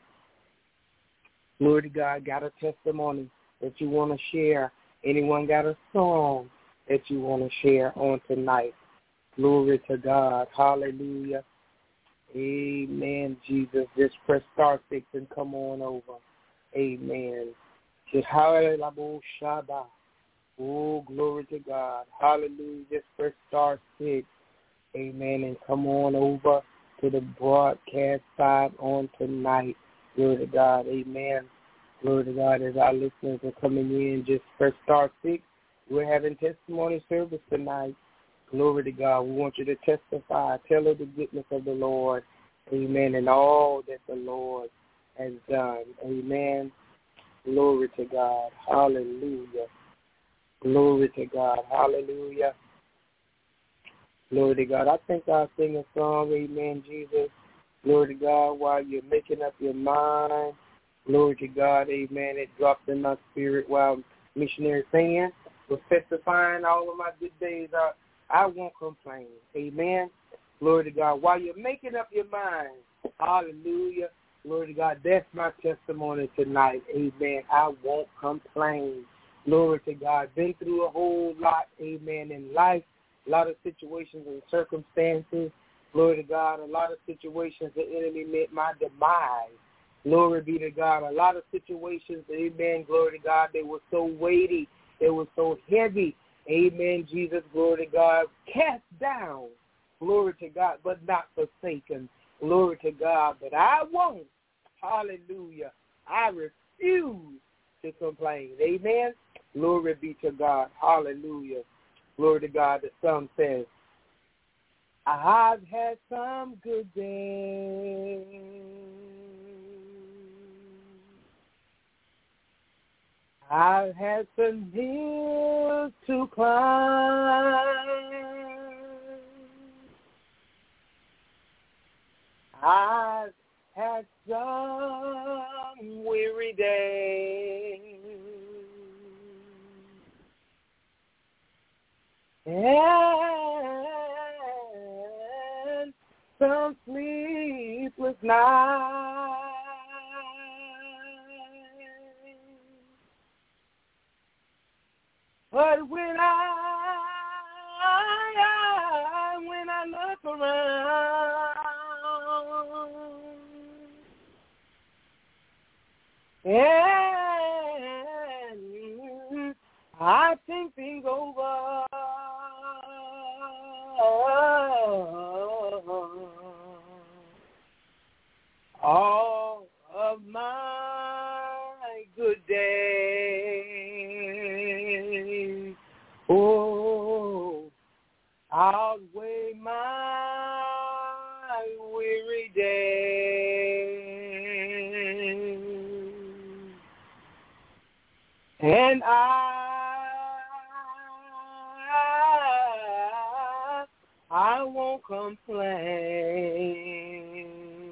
Glory to God. Got a testimony that you want to share. Anyone got a song that you want to share on tonight. Glory to God. Hallelujah. Amen, Jesus. Just press star six and come on over. Amen. Just hallelujah. Oh, glory to God. Hallelujah. Just press star six. Amen. And come on over to the broadcast side on tonight. Glory to God. Amen. Glory to God. As our listeners are coming in, just press star six. We're having testimony service tonight. Glory to God. We want you to testify. Tell of the goodness of the Lord. Amen. And all that the Lord has done. Amen. Glory to God. Hallelujah. Glory to God. Hallelujah. Glory to God. I think I'll sing a song. Amen, Jesus. Glory to God. While you're making up your mind. Glory to God. Amen. It dropped in my spirit while missionary saying was testifying all of my good days. I, I won't complain. Amen. Glory to God. While you're making up your mind. Hallelujah. Glory to God. That's my testimony tonight. Amen. I won't complain. Glory to God. Been through a whole lot. Amen. In life. A lot of situations and circumstances. Glory to God. A lot of situations the enemy meant my demise. Glory be to God. A lot of situations, amen, glory to God, they were so weighty. They were so heavy. Amen, Jesus, glory to God. Cast down, glory to God, but not forsaken. Glory to God. But I won't. Hallelujah. I refuse to complain. Amen. Glory be to God. Hallelujah. Glory to God. The song says, I've had some good days. I've had some hills to climb. I've had some weary days. And some sleepless nights. But when I, when I look around, and I think things over, all of my good days, oh, outweigh my weary days. And I, I won't complain.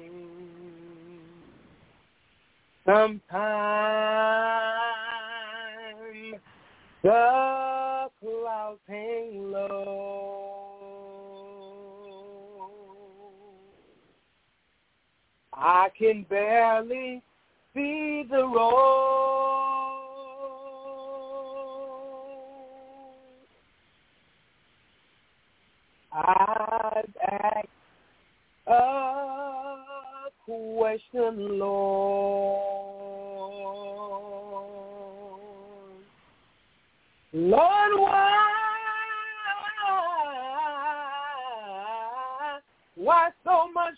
Sometimes the clouds hang low. I can barely see the road. I've asked a question, Lord. Lord, why, why so much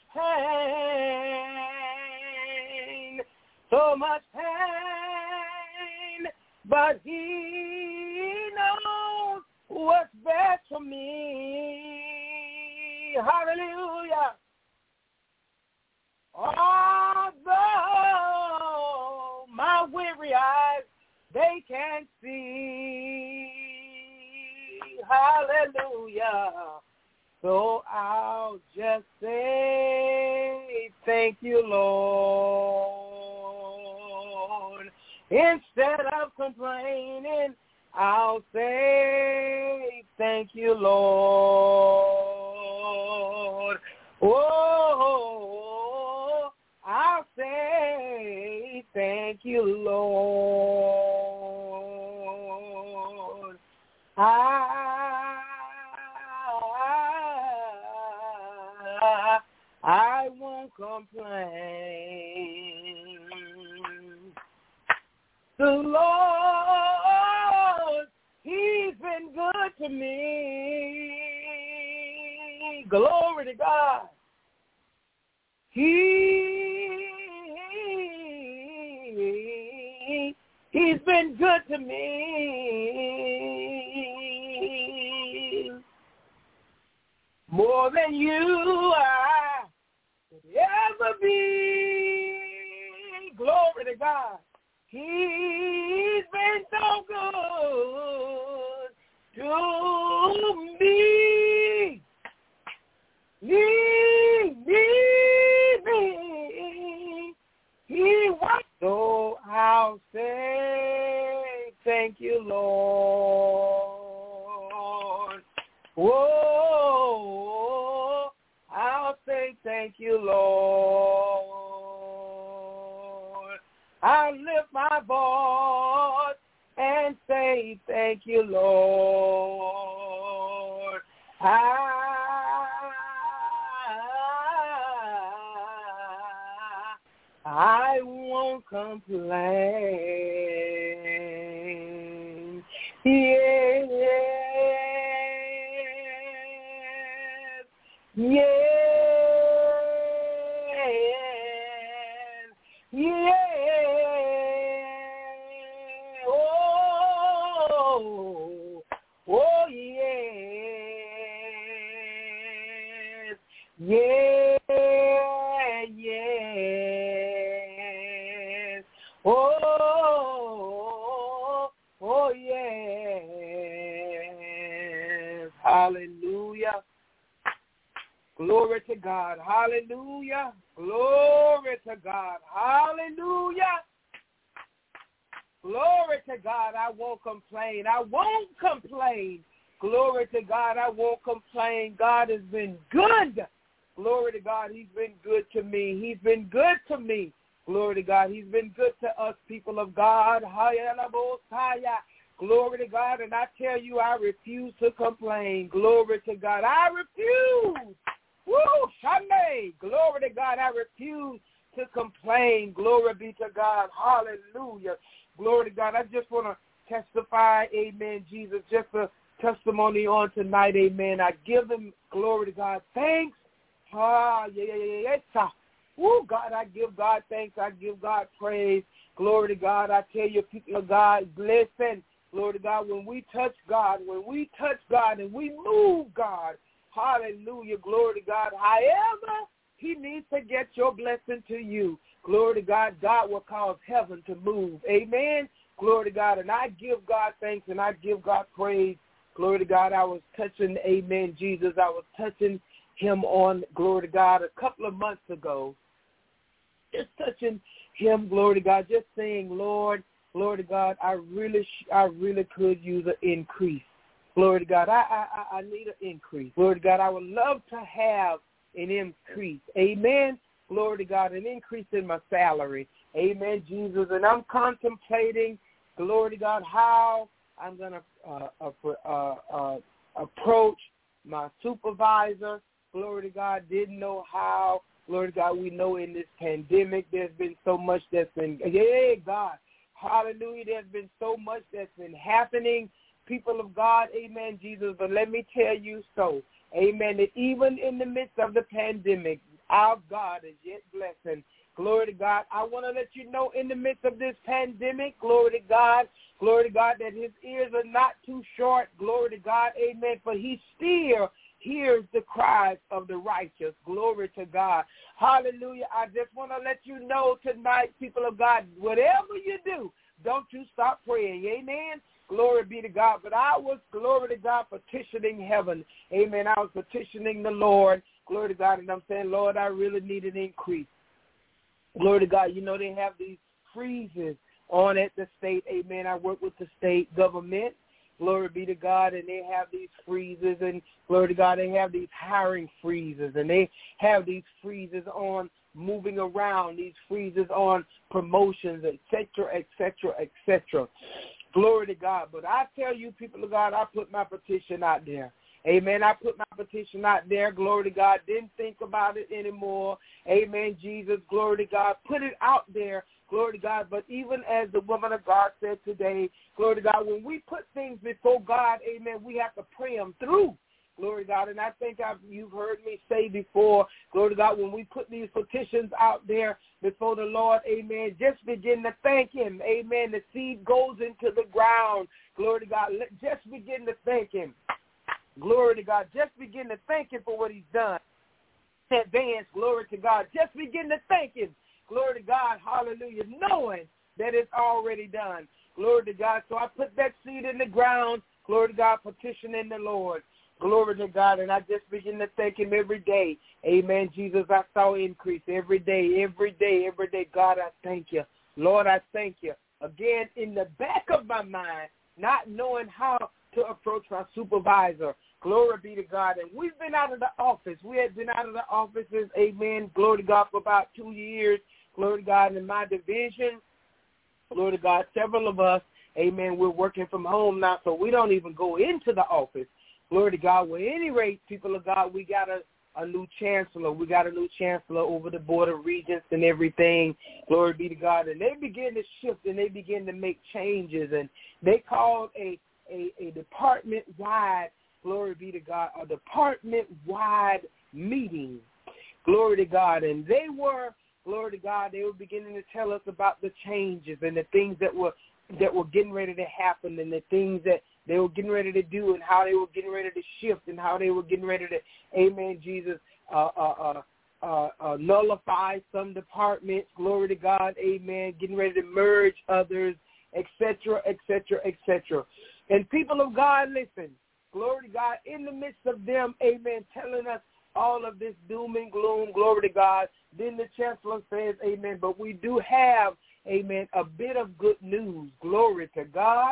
pain, so much pain, but he knows what's best for me. Hallelujah. Although my weary eyes, they can't see. Hallelujah. So I'll just say thank you, Lord. Instead of complaining, I'll say thank you, Lord. Oh, I'll say thank you, Lord. I, I won't complain. The Lord, He's been good to me. Glory to God. He, He's been good to me. More than you I could ever be. Glory to God. He's been so good to me. Me, me, me. He wants. So I'll say thank you, Lord. Whoa, I'll say thank you, Lord. I'll lift my voice and say thank you, Lord. I, I won't complain. Yes, yes, yes. Oh, oh, yes, yes, yes. Oh, oh, yes. Hallelujah. Glory to God. Hallelujah. Glory to God. Hallelujah. Glory to God. I won't complain. I won't complain. Glory to God. I won't complain. God has been good. Glory to God. He's been good to me. He's been good to me. Glory to God. He's been good to us, people of God. Glory to God. And I tell you, I refuse to complain. Glory to God. I refuse. Woo, Sunday. Glory to God. I refuse to complain. Glory be to God. Hallelujah. Glory to God. I just want to testify, amen, Jesus, just a testimony on tonight, amen. I give him, glory to God, thanks. Ah, yeah, yeah, yeah, yeah. Woo, God, I give God thanks. I give God praise. Glory to God. I tell you, people of God, listen. Glory to God. When we touch God, when we touch God and we move God, hallelujah, glory to God. However he needs to get your blessing to you, glory to God, God will cause heaven to move. Amen. Glory to God. And I give God thanks and I give God praise. Glory to God. I was touching, amen, Jesus. I was touching him on, glory to God, a couple of months ago. Just touching him, glory to God, just saying, Lord, glory to God, I really, I really could use an increase. Glory to God, I, I, I need an increase. Glory to God, I would love to have an increase. Amen. Glory to God, an increase in my salary. Amen, Jesus. And I'm contemplating, glory to God, how I'm going to uh, uh, uh, approach my supervisor. Glory to God, didn't know how. Glory to God, we know in this pandemic there's been so much that's been, yeah, God, hallelujah, there's been so much that's been happening, people of God, amen, Jesus, but let me tell you so, amen, that even in the midst of the pandemic, our God is yet blessing. Glory to God. I want to let you know in the midst of this pandemic, glory to God, glory to God, that his ears are not too short, glory to God, amen, for he still hears the cries of the righteous. Glory to God. Hallelujah. I just want to let you know tonight, people of God, whatever you do, don't you stop praying. Amen. Glory be to God. But I was, glory to God, petitioning heaven. Amen. I was petitioning the Lord. Glory to God. And I'm saying, Lord, I really need an increase. Glory to God. You know, they have these freezes on at the state. Amen. I work with the state government. Glory be to God, and they have these freezes, and glory to God, they have these hiring freezes, and they have these freezes on moving around, these freezes on promotions, et cetera, et cetera, et cetera. Glory to God. But I tell you, people of God, I put my petition out there. Amen. I put my petition out there. Glory to God. Didn't think about it anymore. Amen, Jesus. Glory to God. Put it out there. Glory to God. But even as the woman of God said today, glory to God, when we put things before God, amen, we have to pray them through. Glory to God. And I think I've, you've heard me say before, glory to God, when we put these petitions out there before the Lord, amen, just begin to thank him. Amen. The seed goes into the ground. Glory to God. Just begin to thank him. Glory to God. Just begin to thank him for what he's done. In advance, glory to God. Just begin to thank him. Glory to God, hallelujah, knowing that it's already done. Glory to God. So I put that seed in the ground, glory to God, petitioning the Lord. Glory to God. And I just begin to thank him every day. Amen, Jesus, I saw increase every day, every day, every day. God, I thank you. Lord, I thank you. Again, in the back of my mind, not knowing how to approach my supervisor. Glory be to God. And we've been out of the office. We had been out of the offices, amen, glory to God, for about two years. Glory to God. In my division, glory to God, several of us, amen, we're working from home now, so we don't even go into the office. Glory to God. Well, at any rate, people of God, we got a, a new chancellor. We got a new chancellor over the Board of Regents and everything. Glory be to God. And they begin to shift and they begin to make changes. And they called a, a, a department-wide, glory be to God, a department-wide meeting. Glory to God. And they were, glory to God, they were beginning to tell us about the changes and the things that were that were getting ready to happen and the things that they were getting ready to do and how they were getting ready to shift and how they were getting ready to, amen, Jesus, uh, uh, uh, uh, uh, nullify some departments, glory to God, amen, getting ready to merge others, et cetera, et cetera, et cetera. And people of God, listen, glory to God, in the midst of them, amen, telling us all of this doom and gloom, glory to God, then the chancellor says, amen, but we do have, amen, a bit of good news. Glory to God.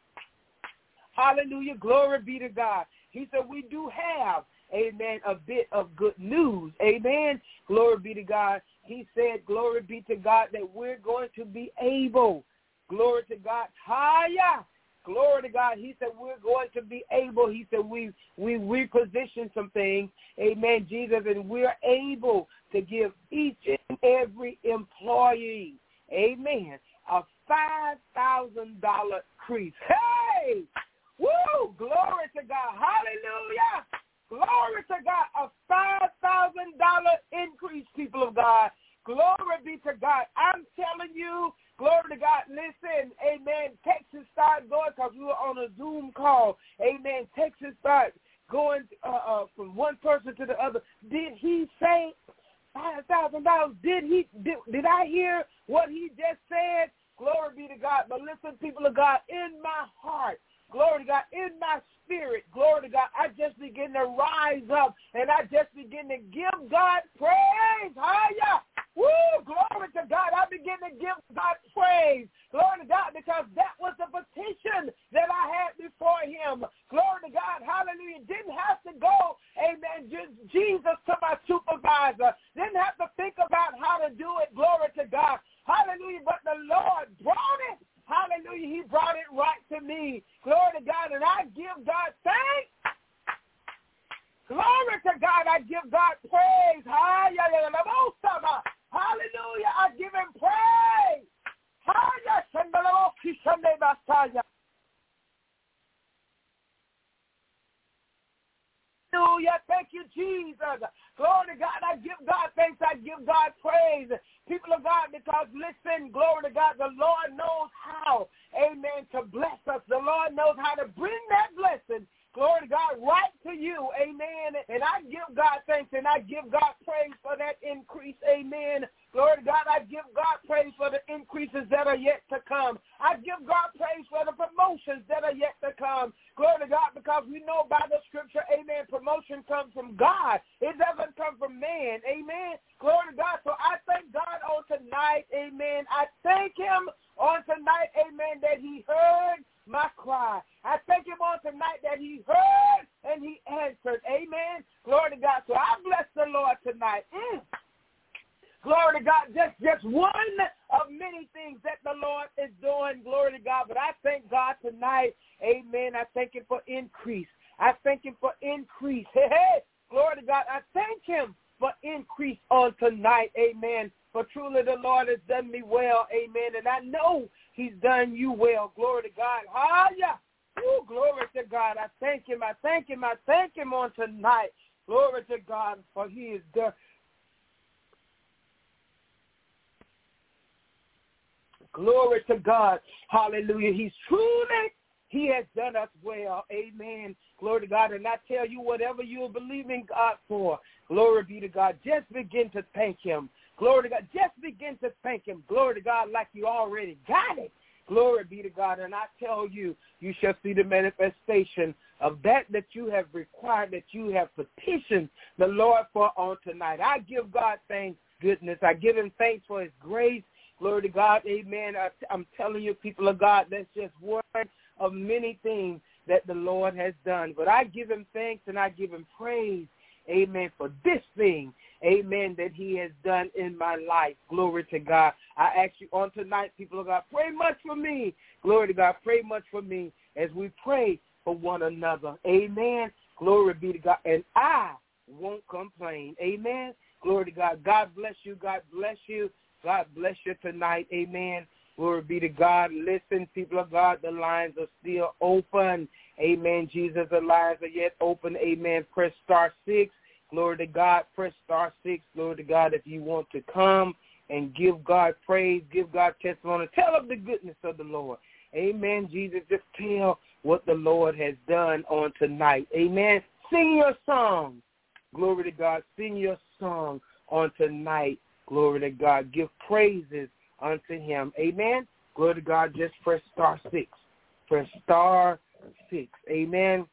Hallelujah. Glory be to God. He said we do have, amen, a bit of good news. Amen. Glory be to God. He said, glory be to God, that we're going to be able, glory to God, higher. Glory to God. He said we're going to be able. He said we we reposition some things. Amen, Jesus, and we're able to give each and every employee, amen, a five thousand dollars increase. Hey! Woo! Glory to God. Hallelujah. Glory to God. A five thousand dollars increase, people of God. Glory be to God. I'm telling you, glory to God. Listen, amen. Texas started going because we were on a Zoom call. Amen. Texas started going uh, uh, from one person to the other. Did he say five thousand dollars? Did he? Did, did I hear what he just said? Glory be to God. But listen, people of God, in my heart, glory to God, in my spirit, glory to God, I just begin to rise up and I just begin to give God praise. Hallelujah. Woo, glory to God. I begin to give God praise. Glory to God, because that was the petition that I had before him. Glory to God. Hallelujah. Didn't have to go, amen, Jesus to my supervisor. Didn't have to think about how to do it. Glory to God. Hallelujah. But the Lord brought it. Hallelujah. He brought it right to me. Glory to God. And I give God thanks. Glory to God. I give God praise. Hallelujah. I give him praise. Hallelujah. Thank you, Jesus. Glory to God. I give God thanks. I give God praise. People of God, because listen, glory to God, the Lord knows how, amen, to bless us. The Lord knows how to bring that blessing, glory to God, right to you, amen. And I give God thanks and I give God praise for that increase, amen. Glory to God, I give God praise for the increases that are yet to come. I give God praise for the promotions that are yet to come. Glory to God, because we know by the scripture, amen, promotion comes from God. It doesn't come from man, amen. Glory to God. So I thank God on tonight, amen. I thank him on tonight, amen, that he heard my cry. I thank him on tonight that he heard and he answered, amen. Glory to God. So I bless the Lord tonight. Mm. Glory to God, just, just one of many things that the Lord is doing. Glory to God. But I thank God tonight. Amen. I thank him for increase. I thank him for increase. Hey, hey. Glory to God. I thank him for increase on tonight. Amen. For truly the Lord has done me well. Amen. And I know he's done you well. Glory to God. Hallelujah. Ooh, glory to God. I thank him. I thank him. I thank him on tonight. Glory to God, for he is done. Glory to God. Hallelujah. He's truly, he has done us well. Amen. Glory to God. And I tell you, whatever you're believing God for, glory be to God, just begin to thank him. Glory to God. Just begin to thank him. Glory to God, like you already got it. Glory be to God. And I tell you, you shall see the manifestation of that that you have required, that you have petitioned the Lord for on tonight. I give God thanks, goodness. I give him thanks for his grace. Glory to God, amen. I, I'm telling you, people of God, that's just one of many things that the Lord has done. But I give him thanks and I give him praise, amen, for this thing, amen, that he has done in my life. Glory to God. I ask you on tonight, people of God, pray much for me. Glory to God, pray much for me as we pray for one another. Amen. Glory be to God. And I won't complain. Amen. Glory to God. God bless you. God bless you. God bless you tonight. Amen. Glory be to God. Listen, people of God, the lines are still open. Amen. Jesus, the lines are yet open. Amen. Press star six. Glory to God. Press star six. Glory to God. If you want to come and give God praise, give God testimony, tell of the goodness of the Lord. Amen. Jesus, just tell what the Lord has done on tonight. Amen. Sing your song. Glory to God. Sing your song on tonight. Glory to God. Give praises unto him. Amen. Glory to God. Just press star six. Press star six. Amen.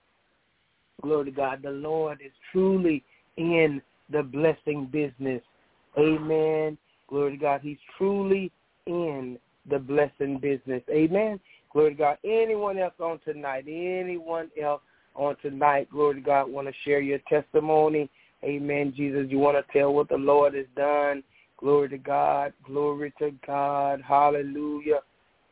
Glory to God. The Lord is truly in the blessing business. Amen. Glory to God. He's truly in the blessing business. Amen. Glory to God. Anyone else on tonight? Anyone else on tonight? Glory to God. Want to share your testimony? Amen. Jesus, you want to tell what the Lord has done? Glory to God. Glory to God. Hallelujah.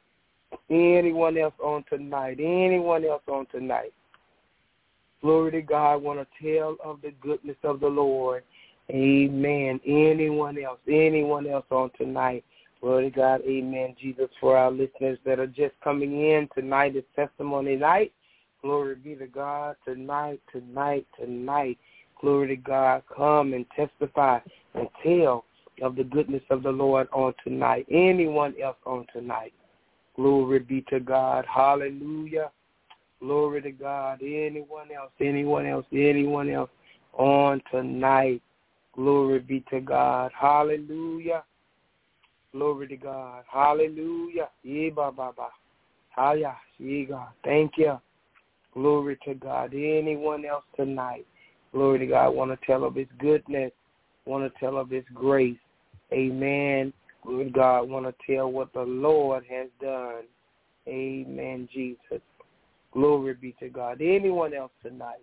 Anyone else on tonight? Anyone else on tonight? Glory to God. Want to tell of the goodness of the Lord. Amen. Anyone else? Anyone else on tonight? Glory to God. Amen. Jesus, for our listeners that are just coming in, tonight is testimony night. Glory be to God. Tonight, tonight, tonight. Glory to God. Come and testify and tell of the goodness of the Lord on tonight. Anyone else on tonight? Glory be to God. Hallelujah. Glory to God. Anyone else? Anyone else? Anyone else on tonight? Glory be to God. Hallelujah. Glory to God. Hallelujah. Yeah, ba, ba, ba. Hallelujah. Yeah, God. Thank you. Glory to God. Anyone else tonight? Glory to God. Want to tell of his goodness. Want to tell of his grace. Amen. Glory to God. Want to tell what the Lord has done. Amen, Jesus. Glory be to God. Anyone else tonight?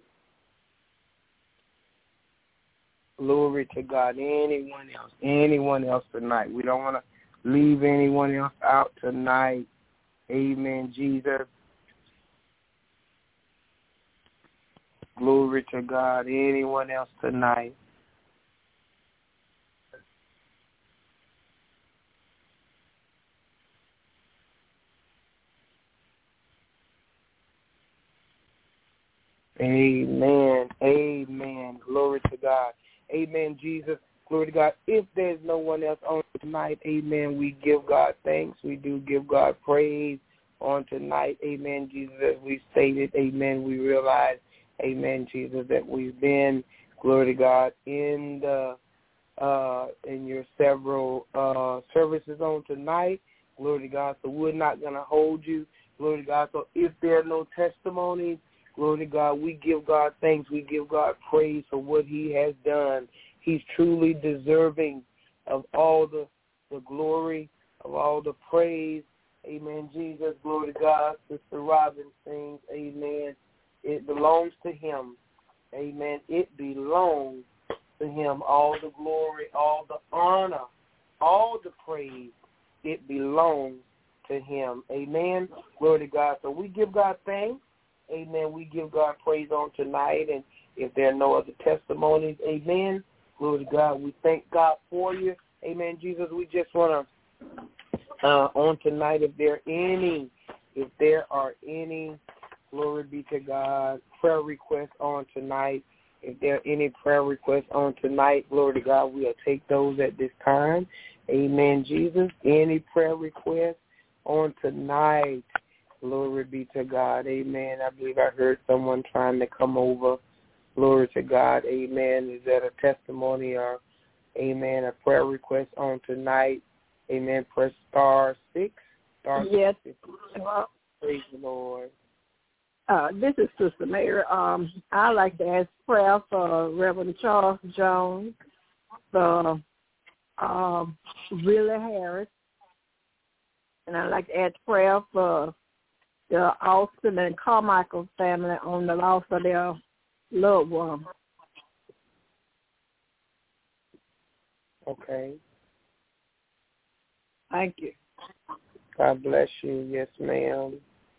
Glory to God. Anyone else? Anyone else tonight? We don't want to leave anyone else out tonight. Amen, Jesus. Glory to God. Anyone else tonight? Amen. Amen. Glory to God. Amen, Jesus. Glory to God. If there's no one else on tonight, amen, we give God thanks. We do give God praise on tonight. Amen, Jesus. As we stated, amen, we realize, amen, Jesus, that we've been, glory to God, in the uh, in your several uh, services on tonight. Glory to God. So we're not going to hold you. Glory to God. So if there are no testimonies, glory to God, we give God thanks. We give God praise for what he has done. He's truly deserving of all the, the glory, of all the praise. Amen, Jesus. Glory to God. Sister Robin sings, amen. It belongs to him. Amen. It belongs to him. All the glory, all the honor, all the praise, it belongs to him. Amen. Glory to God. So we give God thanks. Amen. We give God praise on tonight. And if there are no other testimonies, amen. Glory to God. We thank God for you. Amen, Jesus. We just want to, uh, on tonight, if there are any, if there are any, glory be to God, prayer requests on tonight. If there are any prayer requests on tonight, glory to God, we'll take those at this time. Amen, Jesus. Any prayer requests on tonight? Glory be to God. Amen. I believe I heard someone trying to come over. Glory to God. Amen. Is that a testimony or, amen, a prayer request on tonight? Amen. Press star six. Star yes. six. Praise the Lord. Uh, this is Sister Mary. Um, I'd like to ask prayer for Reverend Charles Jones, for um, Willie Harris, and I'd like to ask prayer for the Austin and Carmichael family on the loss of their loved one. Okay. Thank you. God bless you. Yes, ma'am.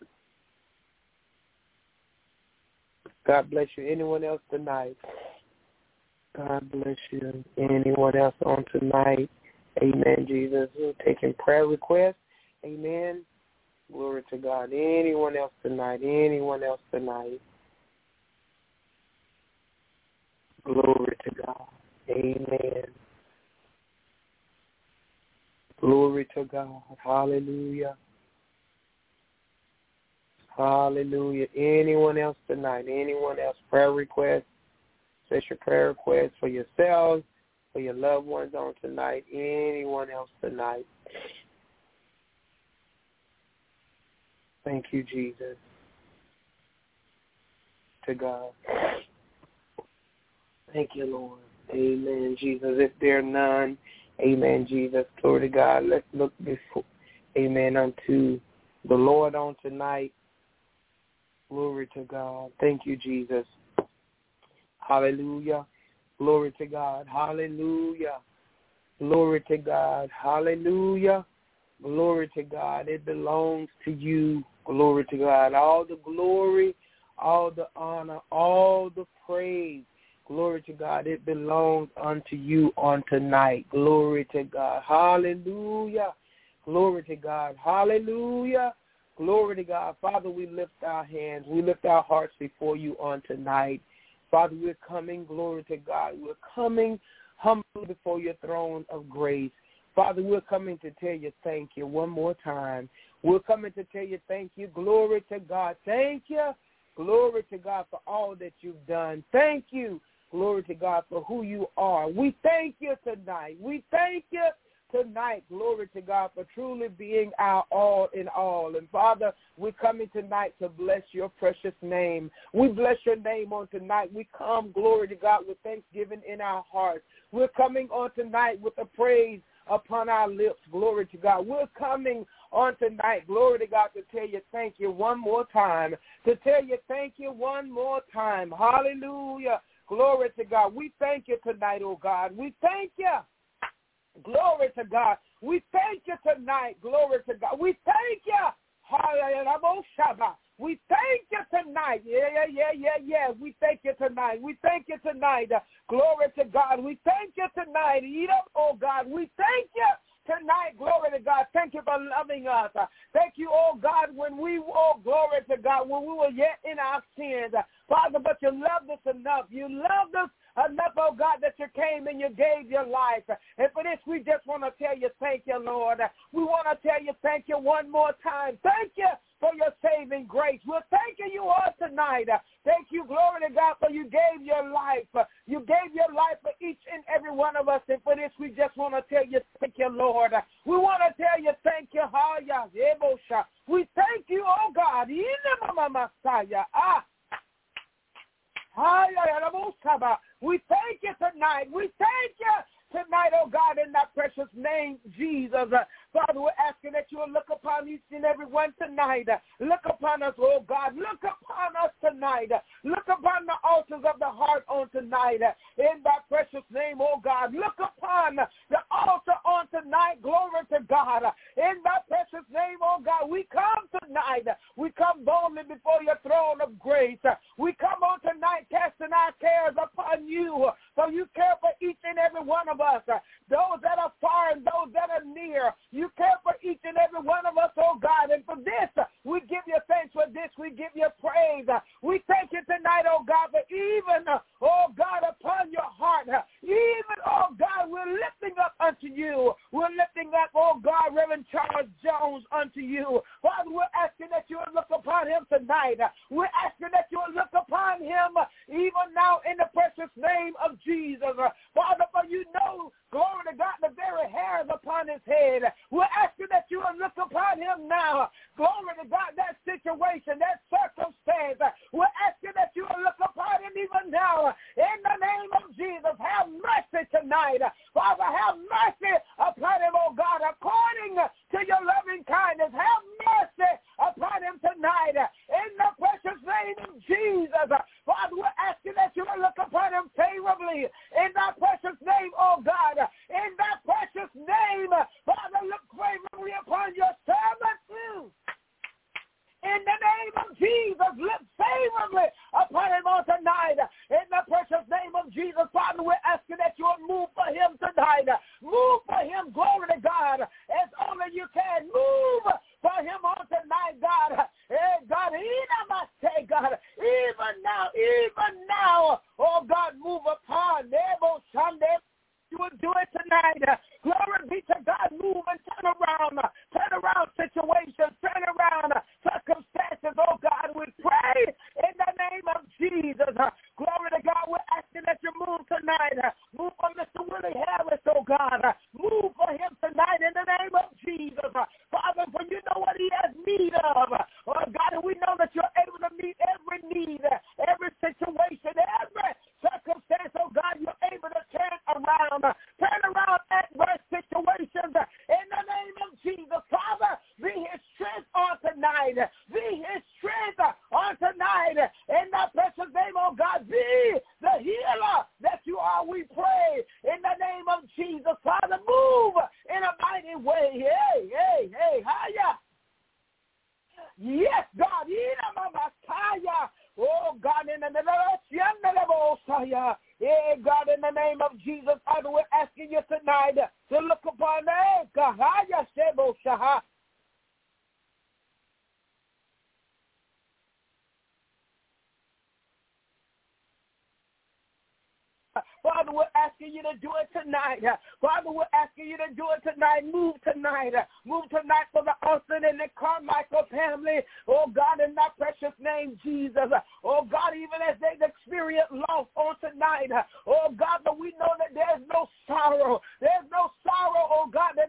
God bless you. Anyone else tonight? God bless you. Anyone else on tonight? Amen, Jesus. We're taking prayer requests. Amen. Glory to God. Anyone else tonight? Anyone else tonight? Glory to God. Amen. Glory to God. Hallelujah. Hallelujah. Anyone else tonight? Anyone else? Prayer requests? Special prayer requests for yourselves, for your loved ones on tonight? Anyone else tonight? Thank you, Jesus. To God. Thank you, Lord. Amen, Jesus. If there are none, amen, Jesus. Glory to God. Let's look before, amen, unto the Lord on tonight. Glory to God. Thank you, Jesus. Hallelujah. Glory to God. Hallelujah. Glory to God. Hallelujah. Glory to God. It belongs to you. Glory to God. All the glory, all the honor, all the praise. Glory to God. It belongs unto you on tonight. Glory to God. Hallelujah. Glory to God. Hallelujah. Glory to God. Father, we lift our hands. We lift our hearts before you on tonight. Father, we're coming, glory to God. We're coming humbly before your throne of grace. Father, we're coming to tell you thank you one more time. We're coming to tell you thank you. Glory to God. Thank you. Glory to God for all that you've done. Thank you. Glory to God for who you are. We thank you tonight. We thank you tonight, glory to God, for truly being our all in all. And Father, we're coming tonight to bless your precious name. We bless your name on tonight. We come, glory to God, with thanksgiving in our hearts. We're coming on tonight with a praise upon our lips, glory to God. We're coming on tonight, glory to God, to tell you thank you one more time, to tell you thank you one more time. Hallelujah. Glory to God. We thank you tonight, oh God. We thank you. Glory to God. We thank you tonight. Glory to God. We thank you. Hallelujah. We thank you tonight. Yeah, yeah, yeah, yeah, yeah. We thank you tonight. We thank you tonight. Uh, glory to God. We thank you tonight. Eat up, oh God. We thank you tonight. Glory to God. Thank you for loving us. Uh, thank you, oh God, when we, oh, glory to God, when we were yet in our sins. Uh, Father, but you loved us enough. You loved us enough, oh God, that you came and you gave your life. And for this, we just want to tell you thank you, Lord. We want to tell you thank you one more time. Thank you for your saving grace. We're thanking you all tonight. Thank you, glory to God, for you gave your life. You gave your life for each and every one of us. And for this, we just want to tell you thank you, Lord. We want to tell you thank you. We thank you, oh God. Ah. We thank you tonight. We thank you tonight, oh God, in that precious name, Jesus. Uh, Father, we're asking that you will look upon each and every one tonight. Uh, look upon us, oh God. Look upon us tonight. Uh, look upon the altars of the heart on tonight. Uh, in that precious name, oh God. Look upon the altar on tonight. Glory to God. Uh, in that precious name, oh God, we come tonight. Uh, we come boldly before your throne of grace. Uh, we come on tonight casting our cares upon you. Uh, for you care for each and every one of us, uh, those that are far and those that are near. You care for each and every one of us, oh God. And for this, uh, we give you thanks. For this, we give you praise. Uh, we thank you tonight, oh God, for even, uh, oh God, upon your heart, uh, even, oh God, we're lifting up unto you. We're lifting up, oh God, Reverend Charles Jones unto you. Father, we're asking that you will look upon him tonight. Uh, we're asking that you will look upon him uh, even now in the precious name of Jesus. Uh, Father, for you know, glory to God, the very hairs upon his head. We're asking that you will look upon him now. Glory to God, that situation, that circumstance. We're asking that you will look upon him even now. In the name of Jesus, have mercy tonight. Father, have mercy upon him, oh God, according to your loving kindness. Have mercy upon him tonight. In the precious name of Jesus. Father, we're asking that you will look upon him favorably. In that precious name, oh God. In that precious name, Father, look favorably upon your servant. Mm. In the name of Jesus, look favorably upon him on tonight. In the precious name of Jesus, Father, we're asking that you will move for him tonight. Move for him, glory to God, as only you can. Move for him on tonight, God. Hey, God, say, God, even now, even now, oh God, move upon Nebo Sunday. You will do it tonight. Glory be to God. Move and turn around. Turn around situations. Turn around circumstances. Oh, God, we pray in the name of Jesus. Glory to God. We're asking that you move tonight. Move for Mister Willie Harris, oh, God. Move for him tonight in the name of Jesus. Father, for you know what he has need of. Oh, God, and we know that you're able to meet every need, every situation, every circumstance. Oh, God, you're able to turn around. Turn around adverse situations in the name of Jesus. Father, be his strength on tonight. Be his strength on tonight. In the precious name of God, be the healer that you are, we pray. In the name of Jesus, Father, move in a mighty way. Hey, hey, hey, hiya. Yes, God. Oh, God, in the name of yeah, God, in the name of Jesus, Father, we're asking you tonight to look upon God. Father, we're asking you to do it tonight. Father, we're asking you to do it tonight. Move tonight. Move tonight for the Austin and the Carmichael family. Oh, God, in that precious name, Jesus. Oh, God, even as they've experienced loss on tonight. Oh, God, but we know that there's no sorrow. There's no sorrow, oh, God, that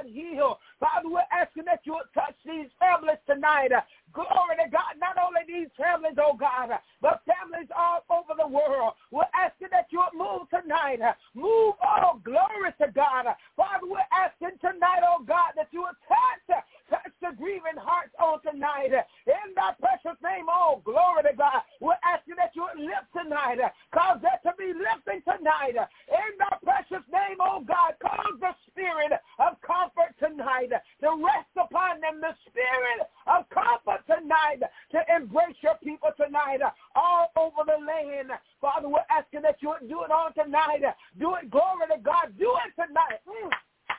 heal. Father, we're asking that you would touch these families tonight. Glory to God, not only these families, oh God, but families all over the world. We're asking that you would move tonight. Move, oh, glory to God. Father, we're asking tonight, oh God, that you would touch, touch the grieving hearts on tonight. In thy precious name, oh, glory to God. We're asking that you would lift tonight. Cause there to be lifting tonight. In thy precious name, oh God, cause the spirit of comfort tonight to rest upon them. The spirit of comfort tonight to embrace your people tonight all over the land. Father, we're asking that you would do it on tonight. Do it, glory to God. Do it tonight. Mm.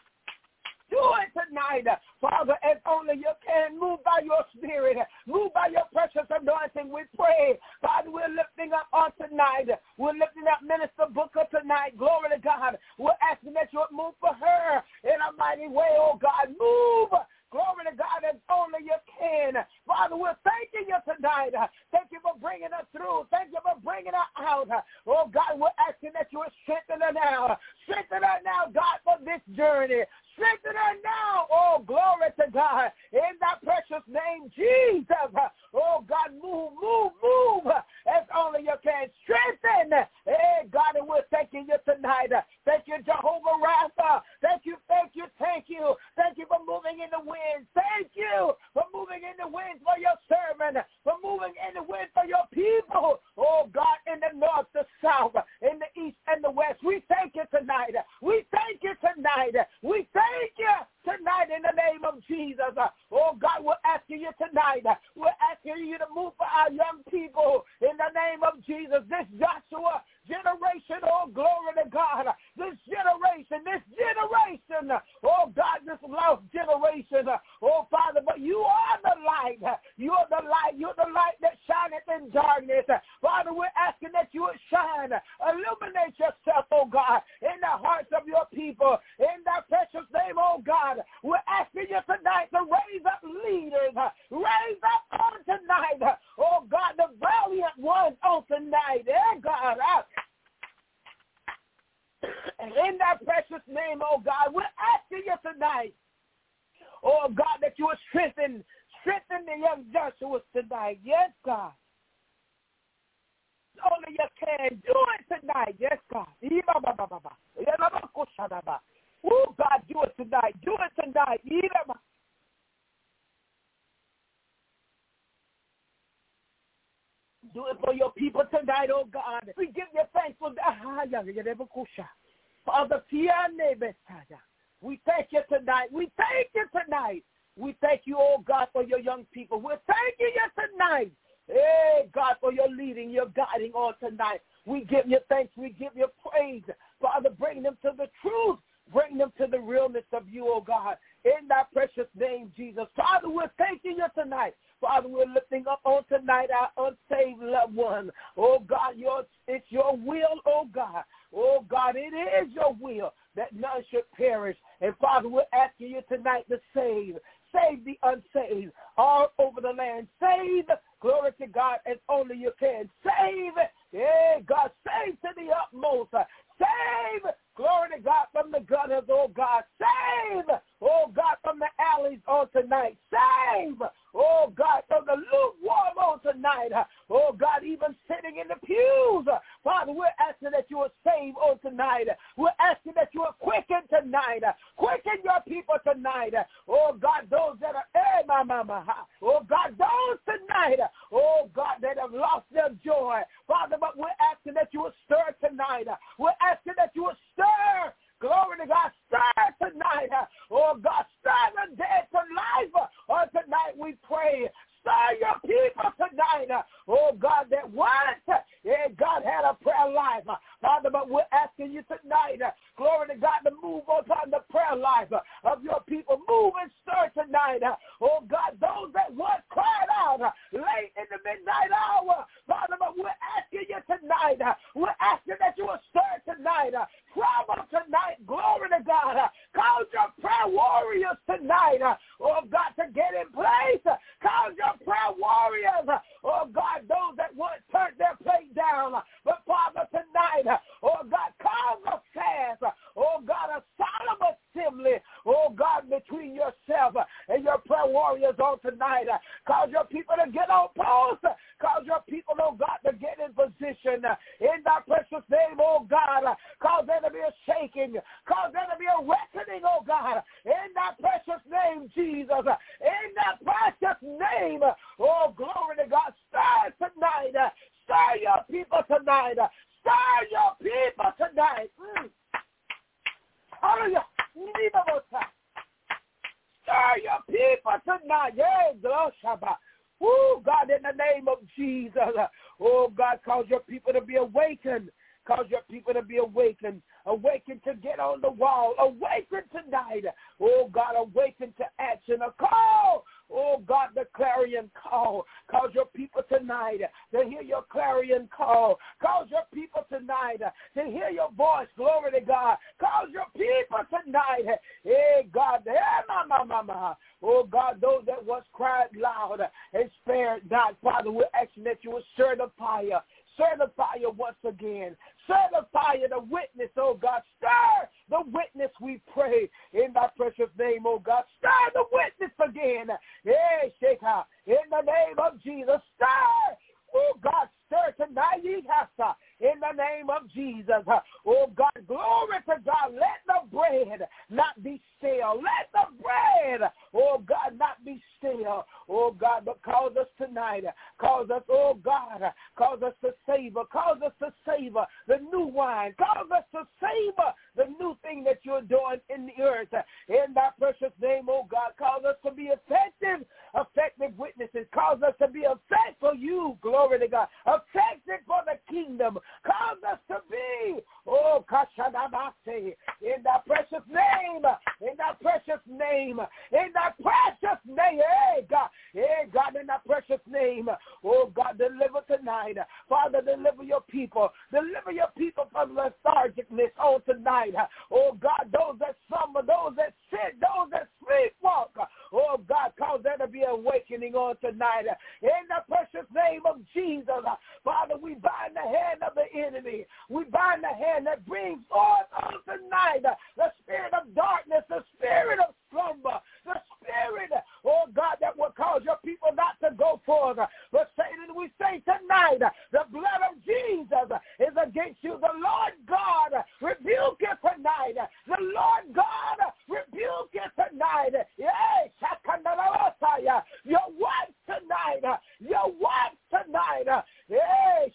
Do it tonight, Father, as only you can. Move by your spirit. Move by your precious anointing, we pray. Father, we're lifting up on tonight. We're lifting up Minister Booker tonight. Glory to God. We're asking that you would move for her in a mighty way, oh God. Move. Glory to God, as only you can. Father, we're thanking you tonight. Thank you for bringing us through. Thank you for bringing us out. Oh, God, we're asking that you would strengthen her now. Strengthen her now, God, for this journey. Strengthen her now. Oh, glory to God. In thy precious name, Jesus. Oh, God, move, move, move as only you can. Strengthen. Hey, God, and we're thanking you tonight. Thank you, Jehovah Rapha. Thank you, thank you, thank you. Thank you for moving in the wind. Thank you for moving in the wind for your servant, for moving in the wind for your people. Oh, God, in the north, the south, in the east, and the west. We thank you tonight. We thank you tonight. We thank you tonight in the name of Jesus. Oh, God, we're asking you tonight. We're asking you to move for our young people in the name of Jesus. This Joshua generation, oh, glory to God. This generation, this generation, oh, God, this lost generation, oh, Father, but you are the light. You are the light. You're the light that shineth in darkness. Father, we're asking that you would shine, illuminate yourself, oh, God, in the hearts of your people. In thy precious name, oh, God, we're asking you tonight to raise up leaders, raise up on tonight, oh, God, the valiant ones on tonight. Eh, God, I And in that precious name, oh God, we're asking you tonight, oh God, that you would strengthen, strengthen the young Joshuas tonight. Yes, God. Only you can. Do it tonight. Yes, God. Oh, God, do it tonight. Do it tonight. Do it for your people tonight, oh God. We give you thanks for that. Father, we thank you tonight. We thank you tonight. We thank you, oh God, for your young people. We're thanking you tonight. Hey, God, for your leading, your guiding on tonight. We give you thanks. We give you praise. Father, bring them to the truth. Bring them to the realness of you, oh God. In thy precious name, Jesus. Father, we're thanking you tonight. Father, we're lifting up on tonight our unsaved loved one. Oh, God, your, it's your will, oh, God. Oh, God, it is your will that none should perish. And, Father, we're asking you tonight to save. Save the unsaved all over the land. Save, glory to God, as only you can. Save, yeah, God, save to the utmost. Save, glory to God, from the gutters, oh God. Save, oh God, from the alleys on tonight. Save, oh God, from the lukewarm on tonight. Oh God, even sitting in the pews. Father, we're asking that you will save on tonight. We're asking that you will quicken tonight. Quicken your people tonight. Oh God, those that are, eh, my mama. Oh God, those tonight, oh God, that have lost their joy. Father, but we're asking that you will stir tonight. We're asking that you will stir. Glory to God, stir tonight. Oh God, stir the dead to life. On tonight we pray. Stir your people tonight. Oh God, that once, yeah, God had a prayer life. Father, but we're asking you tonight, glory to God, to move upon the prayer life of your people. Move and stir tonight. Oh God, those that once cried out late in the midnight hour. Father, but we're people to get on post. Cause your people, oh God, to get in position. In thy precious name, oh God. Cause there to be a shaking. Cause there to be a reckoning, oh God. In thy precious name, Jesus. In thy precious name. Oh, glory to God. Stir tonight. Stir your people tonight. Stir your people tonight. Mm. Hallelujah. Stir your people tonight. Yeah, glory Shabbat. Oh, God, in the name of Jesus. Oh, God, cause your people to be awakened. Cause your people to be awakened. Awakened to get on the wall. Awaken tonight. Oh, God, awaken to action. A call. Oh, God, the clarion call. Cause your people tonight to hear your clarion call. Cause your people tonight to hear your voice. Glory to God. Cause your people tonight. Hey, God. Hey, mama, mama. Oh, God, those that was cried loud and spared not. Father, we're asking that you will stir the fire. Stir the fire once again. Stir the fire, the witness, oh God. Stir the witness, we pray, in thy precious name, oh God. Stir the witness again. Hey, Sheikha, in the name of Jesus. Stir, oh God, stir tonight, in the name of Jesus. Oh God, glory to God. Let the bread not be stale. Let the bread, oh God, not be stale. Oh God, but cause us tonight. Cause us, oh God, cause us to savor. Cause us to savor the new wine. Cause us to savor the new thing that you're doing in the earth. In thy precious name, oh God, cause us to be effective, effective witnesses. Cause us to be effective for you, glory to God. Effective for the kingdom. Cause us to be, oh, Kashadabase, in thy precious name, in thy precious name, in thy precious name, hey God, hey God, in thy precious name, oh God, deliver tonight. Father, deliver your people. Deliver your people from lethargicness on tonight. Oh God, those that slumber, those that sit, those that sleepwalk, oh God, cause there to be awakening on tonight. In the precious name of Jesus, Father, we bind the hand of the enemy. We bind the hand that brings forth on tonight the spirit of darkness, the spirit of slumber, the spirit, oh God, that will cause your people not to go forth. But Satan, we say tonight, the blood of Jesus is against you. The Lord God rebuke you tonight. The Lord God rebuke you tonight. Yes, your wife tonight, your wife tonight. Hey,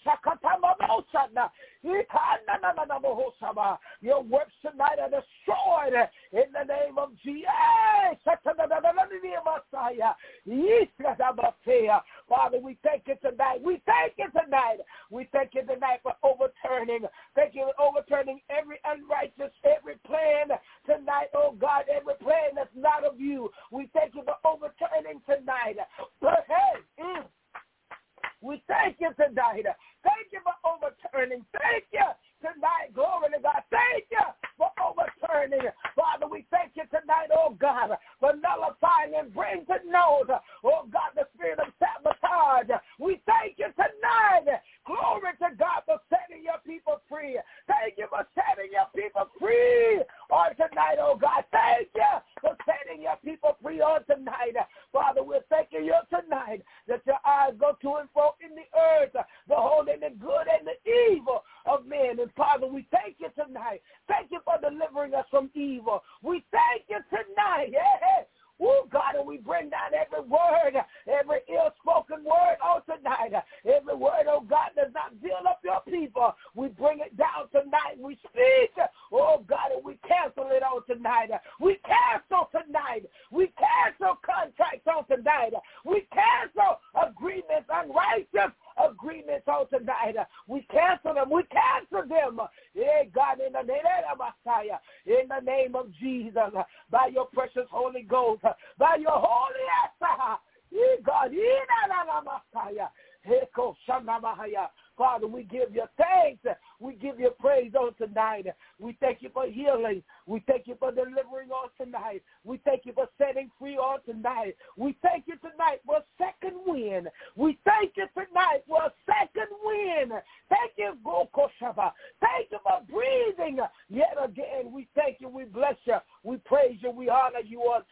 your works tonight are destroyed in the name of Jesus. Father, we thank you tonight. We thank you tonight. We thank you tonight for overturning. Thank you for overturning every unrighteous, every plan tonight, oh God, every plan that's not of you. We thank you for overturning tonight. But hey, mm, we thank you tonight. Thank you for overturning. Thank you tonight. Glory to God. Thank you for overturning. Father, we thank you tonight, oh God, for nullifying and bring to note, oh God, the spirit of sabotage. We thank you tonight. Glory to God for setting your people free. Thank you for setting your people free on tonight, oh God. Thank you for setting your people free on tonight. Father, we're thanking you tonight that your eyes go to and fro in the earth, beholding the good and the evil of men. And Father, we thank you tonight. Thank you for delivering us from evil. We thank you tonight. Yeah. Oh, God, and we bring down every word, every ill-spoken word on tonight. Every word, oh, God, does not build up your people. We bring it down tonight. We speak, oh, God, and we cancel it on tonight. We cancel tonight. We cancel contracts on tonight. We cancel agreements, unrighteous agreements on tonight. We cancel them. We cancel them. Yeah, God, in the name of Messiah, in the name of Jesus, by your precious Holy Ghost, by your holy ass, God, in the Messiah. Father, we give you thanks. We give you praise on tonight. We thank you for healing. We thank you for delivering on tonight. We thank you for setting free on tonight. We thank you tonight for a second win. We thank you tonight for a second win. Thank you, Gokoshaba. Thank you for breathing yet again. We thank you. We bless you. We praise you. We honor you on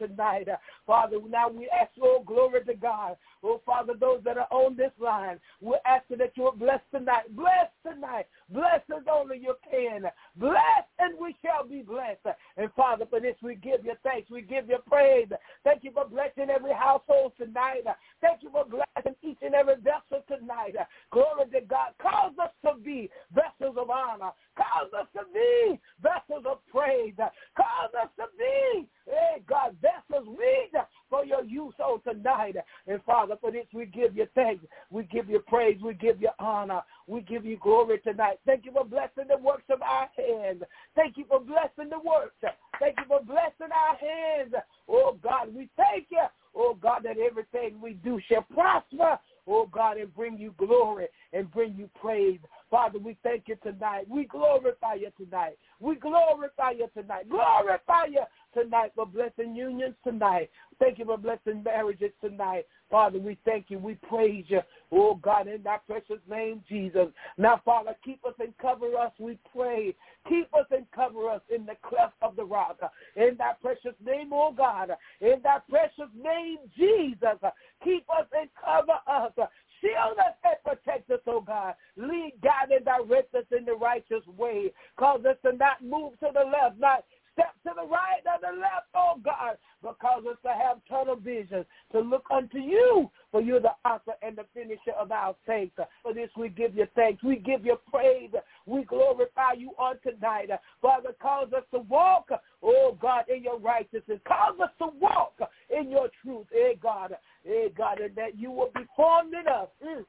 tonight. Father, now we ask, oh, glory to God. Oh, Father, those that are on this line, we're asking that you will bless tonight. Bless tonight. Bless as only you can. Bless and we shall be blessed. And Father, for this we give you thanks. We give you praise. Thank you for blessing every household tonight. Thank you for blessing each and every vessel tonight. Glory to God. Cause us to be vessels of honor. Cause us to be vessels of praise. Cause us to be, hey, God, vessels meet for your use on tonight. And Father, for this we give you thanks. We give you praise. We give you honor. We give you glory tonight. Thank you for blessing the works of our hands. Thank you for blessing the works. Thank you for blessing our hands. Oh, God, we thank you. Oh, God, that everything we do shall prosper. Oh, God, and bring you glory and bring you praise. Father, we thank you tonight. We glorify you tonight. We glorify you tonight. Glorify you tonight for blessing unions tonight. Thank you for blessing marriages tonight. Father, we thank you. We praise you. Oh, God, in that precious name, Jesus. Now, Father, keep us and cover us, we pray. Keep us and cover us in the cleft of the rock. In that precious name, oh, God. In that precious name, Jesus. Keep us and cover us. Shield us and protect us, oh God. Lead, guide, and direct us in the righteous way. Cause us to not move to the left, not step to the right or the left, oh God, but cause us to have tunnel vision, to look unto you, for you're the author and the finisher of our faith. For this we give you thanks. We give you praise. We glorify you on tonight. Father, cause us to walk, oh God, in your righteousness. Cause us to walk in your truth, eh, God. Eh, God, and that you will be formed in us, mm.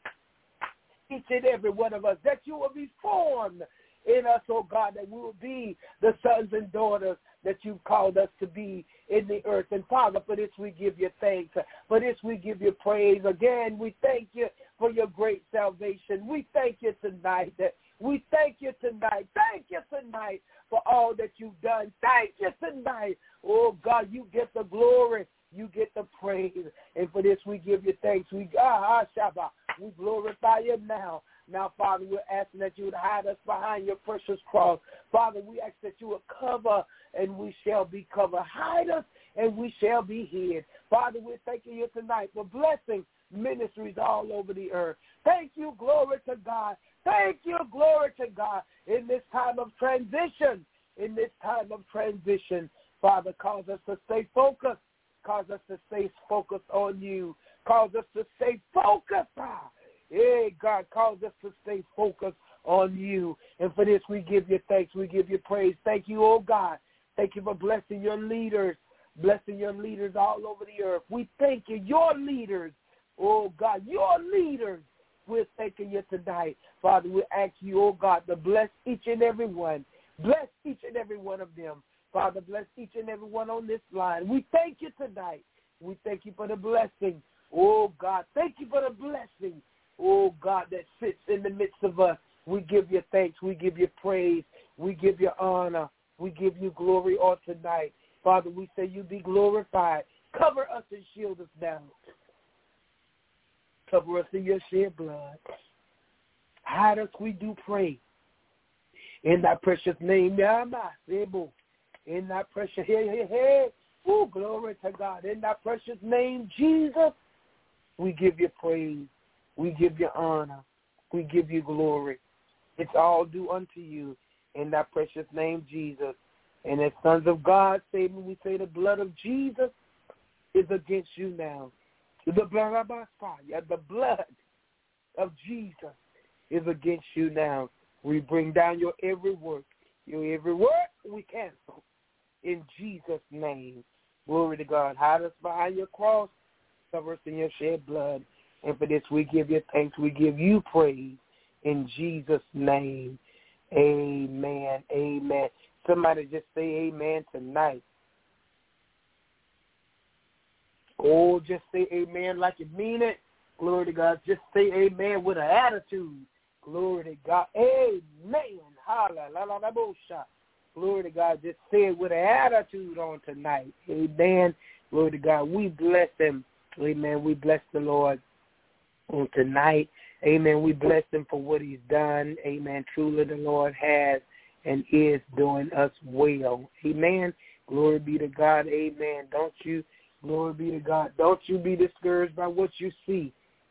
each and every one of us, that you will be formed in us, oh God, that we will be the sons and daughters that you've called us to be in the earth. And Father, for this we give you thanks. For this we give you praise. Again, we thank you for your great salvation. We thank you tonight. We thank you tonight. Thank you tonight for all that you've done. Thank you tonight. Oh God, you get the glory. You get the praise. And for this we give you thanks. We, ah, Shabbat, we glorify you now. Now, Father, we're asking that you would hide us behind your precious cross. Father, we ask that you would cover and we shall be covered. Hide us and we shall be hid. Father, we're thanking you tonight for blessing ministries all over the earth. Thank you, glory to God. Thank you, glory to God. In this time of transition, in this time of transition, Father, cause us to stay focused. Cause us to stay focused on you. Cause us to stay focused. Ah, hey, God, cause us to stay focused on you. And for this, we give you thanks. We give you praise. Thank you, oh God. Thank you for blessing your leaders, blessing your leaders all over the earth. We thank you, your leaders, oh God, your leaders. We're thanking you tonight. Father, we ask you, oh God, to bless each and every one. Bless each and every one of them. Father, bless each and every one on this line. We thank you tonight. We thank you for the blessing. Oh, God, thank you for the blessing. Oh, God, that sits in the midst of us. We give you thanks. We give you praise. We give you honor. We give you glory on tonight. Father, we say you be glorified. Cover us and shield us now. Cover us in your shed blood. Hide us, we do pray. In that precious name, in that precious, hey, hey, hey, oh, glory to God. In that precious name, Jesus, we give you praise. We give you honor. We give you glory. It's all due unto you. In that precious name, Jesus. And as sons of God, say, we say the blood of Jesus is against you now. The blood of our fire, the blood of Jesus is against you now. We bring down your every work. Your every work we cancel. In Jesus' name. Glory to God. Hide us behind your cross. Cover us in your shed blood. And for this we give you thanks. We give you praise. In Jesus' name. Amen. Amen. Somebody just say amen tonight. Oh, just say amen like you mean it. Glory to God. Just say amen with an attitude. Glory to God. Amen. Hallelujah. Glory to God. Just say it with an attitude on tonight. Amen. Glory to God. We bless him. Amen. We bless the Lord on tonight. Amen. We bless him for what he's done. Amen. Truly the Lord has and is doing us well. Amen. Glory be to God. Amen. Don't you, glory be to God, don't you be discouraged by what you see.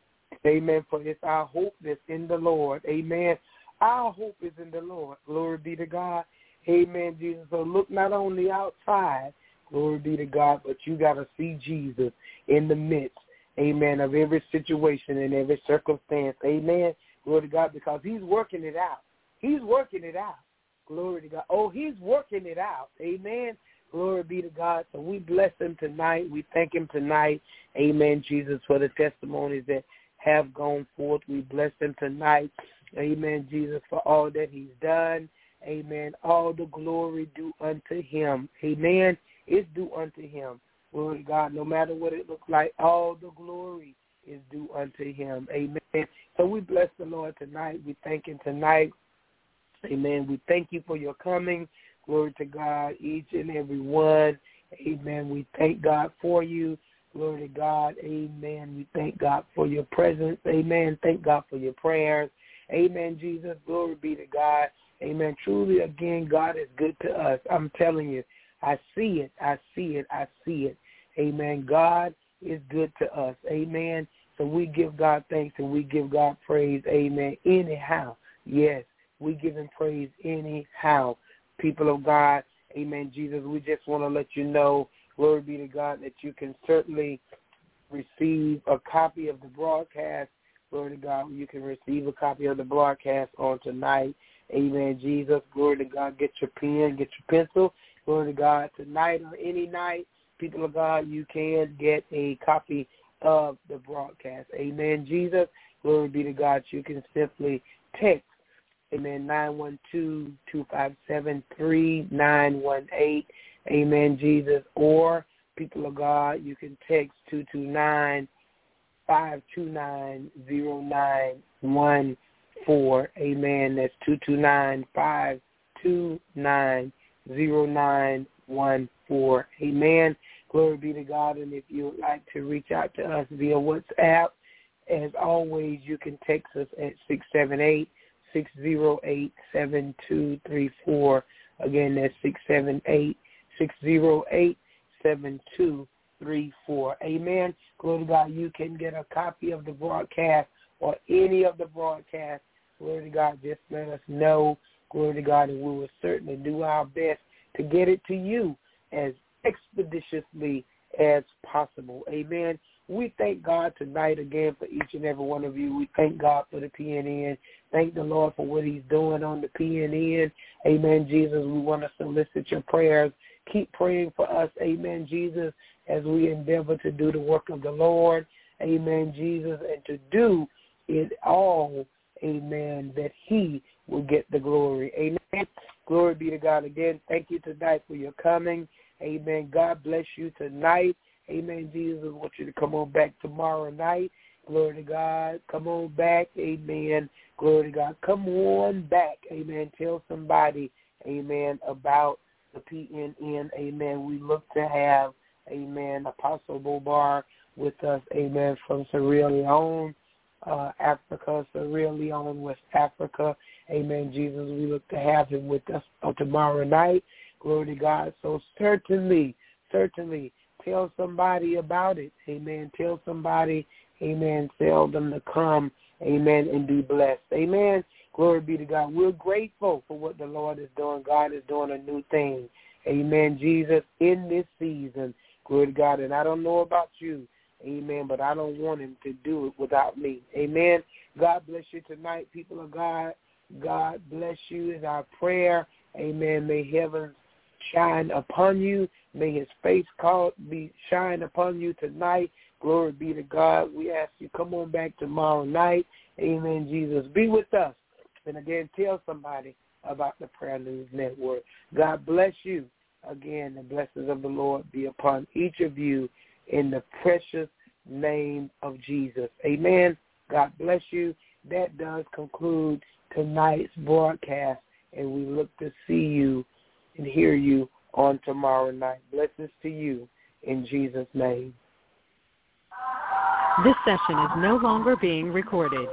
Amen. For it's our hope that's in the Lord. Amen. Our hope is in the Lord. Glory be to God. Amen, Jesus. So look not on the outside, glory be to God, but you got to see Jesus in the midst, amen, of every situation and every circumstance. Amen. Glory to God, because he's working it out. He's working it out. Glory to God. Oh, he's working it out. Amen. Glory be to God. So we bless him tonight. We thank him tonight. Amen, Jesus, for the testimonies that have gone forth. We bless him tonight. Amen, Jesus, for all that he's done. Amen. All the glory due unto him. Amen. It's due unto him. Glory to God. No matter what it looks like, all the glory is due unto him. Amen. So we bless the Lord tonight. We thank him tonight. Amen. We thank you for your coming. Glory to God, each and every one. Amen. We thank God for you. Glory to God. Amen. We thank God for your presence. Amen. Thank God for your prayers. Amen, Jesus. Glory be to God. Amen. Truly, again, God is good to us. I'm telling you, I see it. I see it. I see it. Amen. God is good to us. Amen. So we give God thanks and we give God praise. Amen. Anyhow. Yes, we give him praise anyhow. People of God. Amen, Jesus. We just want to let you know, glory be to God, that you can certainly receive a copy of the broadcast. Glory to God. You can receive a copy of the broadcast on tonight. Amen, Jesus. Glory to God. Get your pen, get your pencil. Glory to God. Tonight or any night, people of God, you can get a copy of the broadcast. Amen, Jesus. Glory be to God. You can simply text, amen, nine one two, two five seven, three nine one eight. Amen, Jesus. Or, people of God, you can text two two nine, five two nine, zero nine one four. Amen. That's two two nine, five two nine, zero nine one four. Amen. Glory be to God. And if you would like to reach out to us via WhatsApp, as always, you can text us at six seven eight, six zero eight, seven two three four. Again, that's six seven eight, six zero eight, seven two three four. Amen. Glory to God. You can get a copy of the broadcast or any of the broadcasts. Glory to God. Just let us know. Glory to God. And we will certainly do our best to get it to you as expeditiously as possible. Amen. We thank God tonight again for each and every one of you. We thank God for the P N N. Thank the Lord for what he's doing on the P N N. Amen, Jesus. We want to solicit your prayers. Keep praying for us. Amen, Jesus, as we endeavor to do the work of the Lord. Amen, Jesus, and to do it all, amen, that he will get the glory. Amen. Glory be to God again. Thank you tonight for your coming. Amen. God bless you tonight. Amen, Jesus. I want you to come on back tomorrow night. Glory to God. Come on back. Amen. Glory to God. Come on back. Amen. Tell somebody, amen, about the P N N. Amen. We look to have, amen, Apostle Bobar with us, amen, from Sierra Leone, uh, Africa, Sierra Leone, West Africa. Amen, Jesus. We look to have him with us on tomorrow night. Glory to God. So certainly, certainly, tell somebody about it. Amen. Tell somebody, amen, tell them to come, amen, and be blessed. Amen. Glory be to God. We're grateful for what the Lord is doing. God is doing a new thing. Amen, Jesus, in this season. Glory to God. And I don't know about you, amen, but I don't want him to do it without me. Amen. God bless you tonight, people of God. God bless you is our prayer. Amen. May heaven shine upon you. May his face call, be shine upon you tonight. Glory be to God. We ask you, come on back tomorrow night. Amen, Jesus. Be with us. And again, tell somebody about the Prayer News Network. God bless you. Again, the blessings of the Lord be upon each of you in the precious name of Jesus. Amen. God bless you. That does conclude tonight's broadcast, and we look to see you and hear you on tomorrow night. Blessings to you in Jesus' name. This session is no longer being recorded.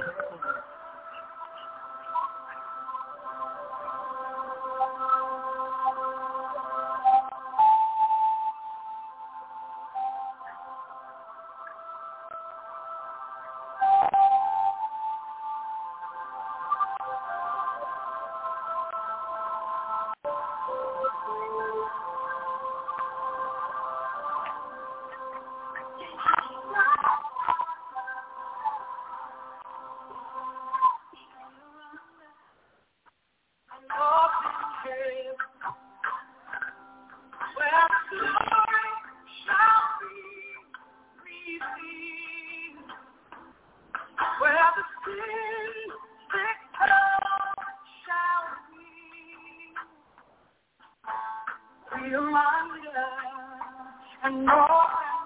And more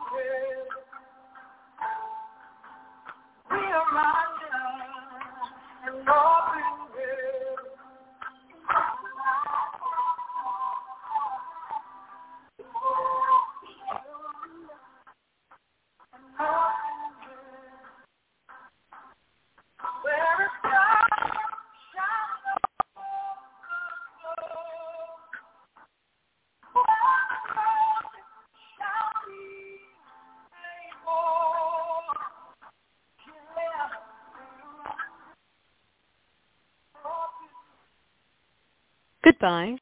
we are under and open Goodbye.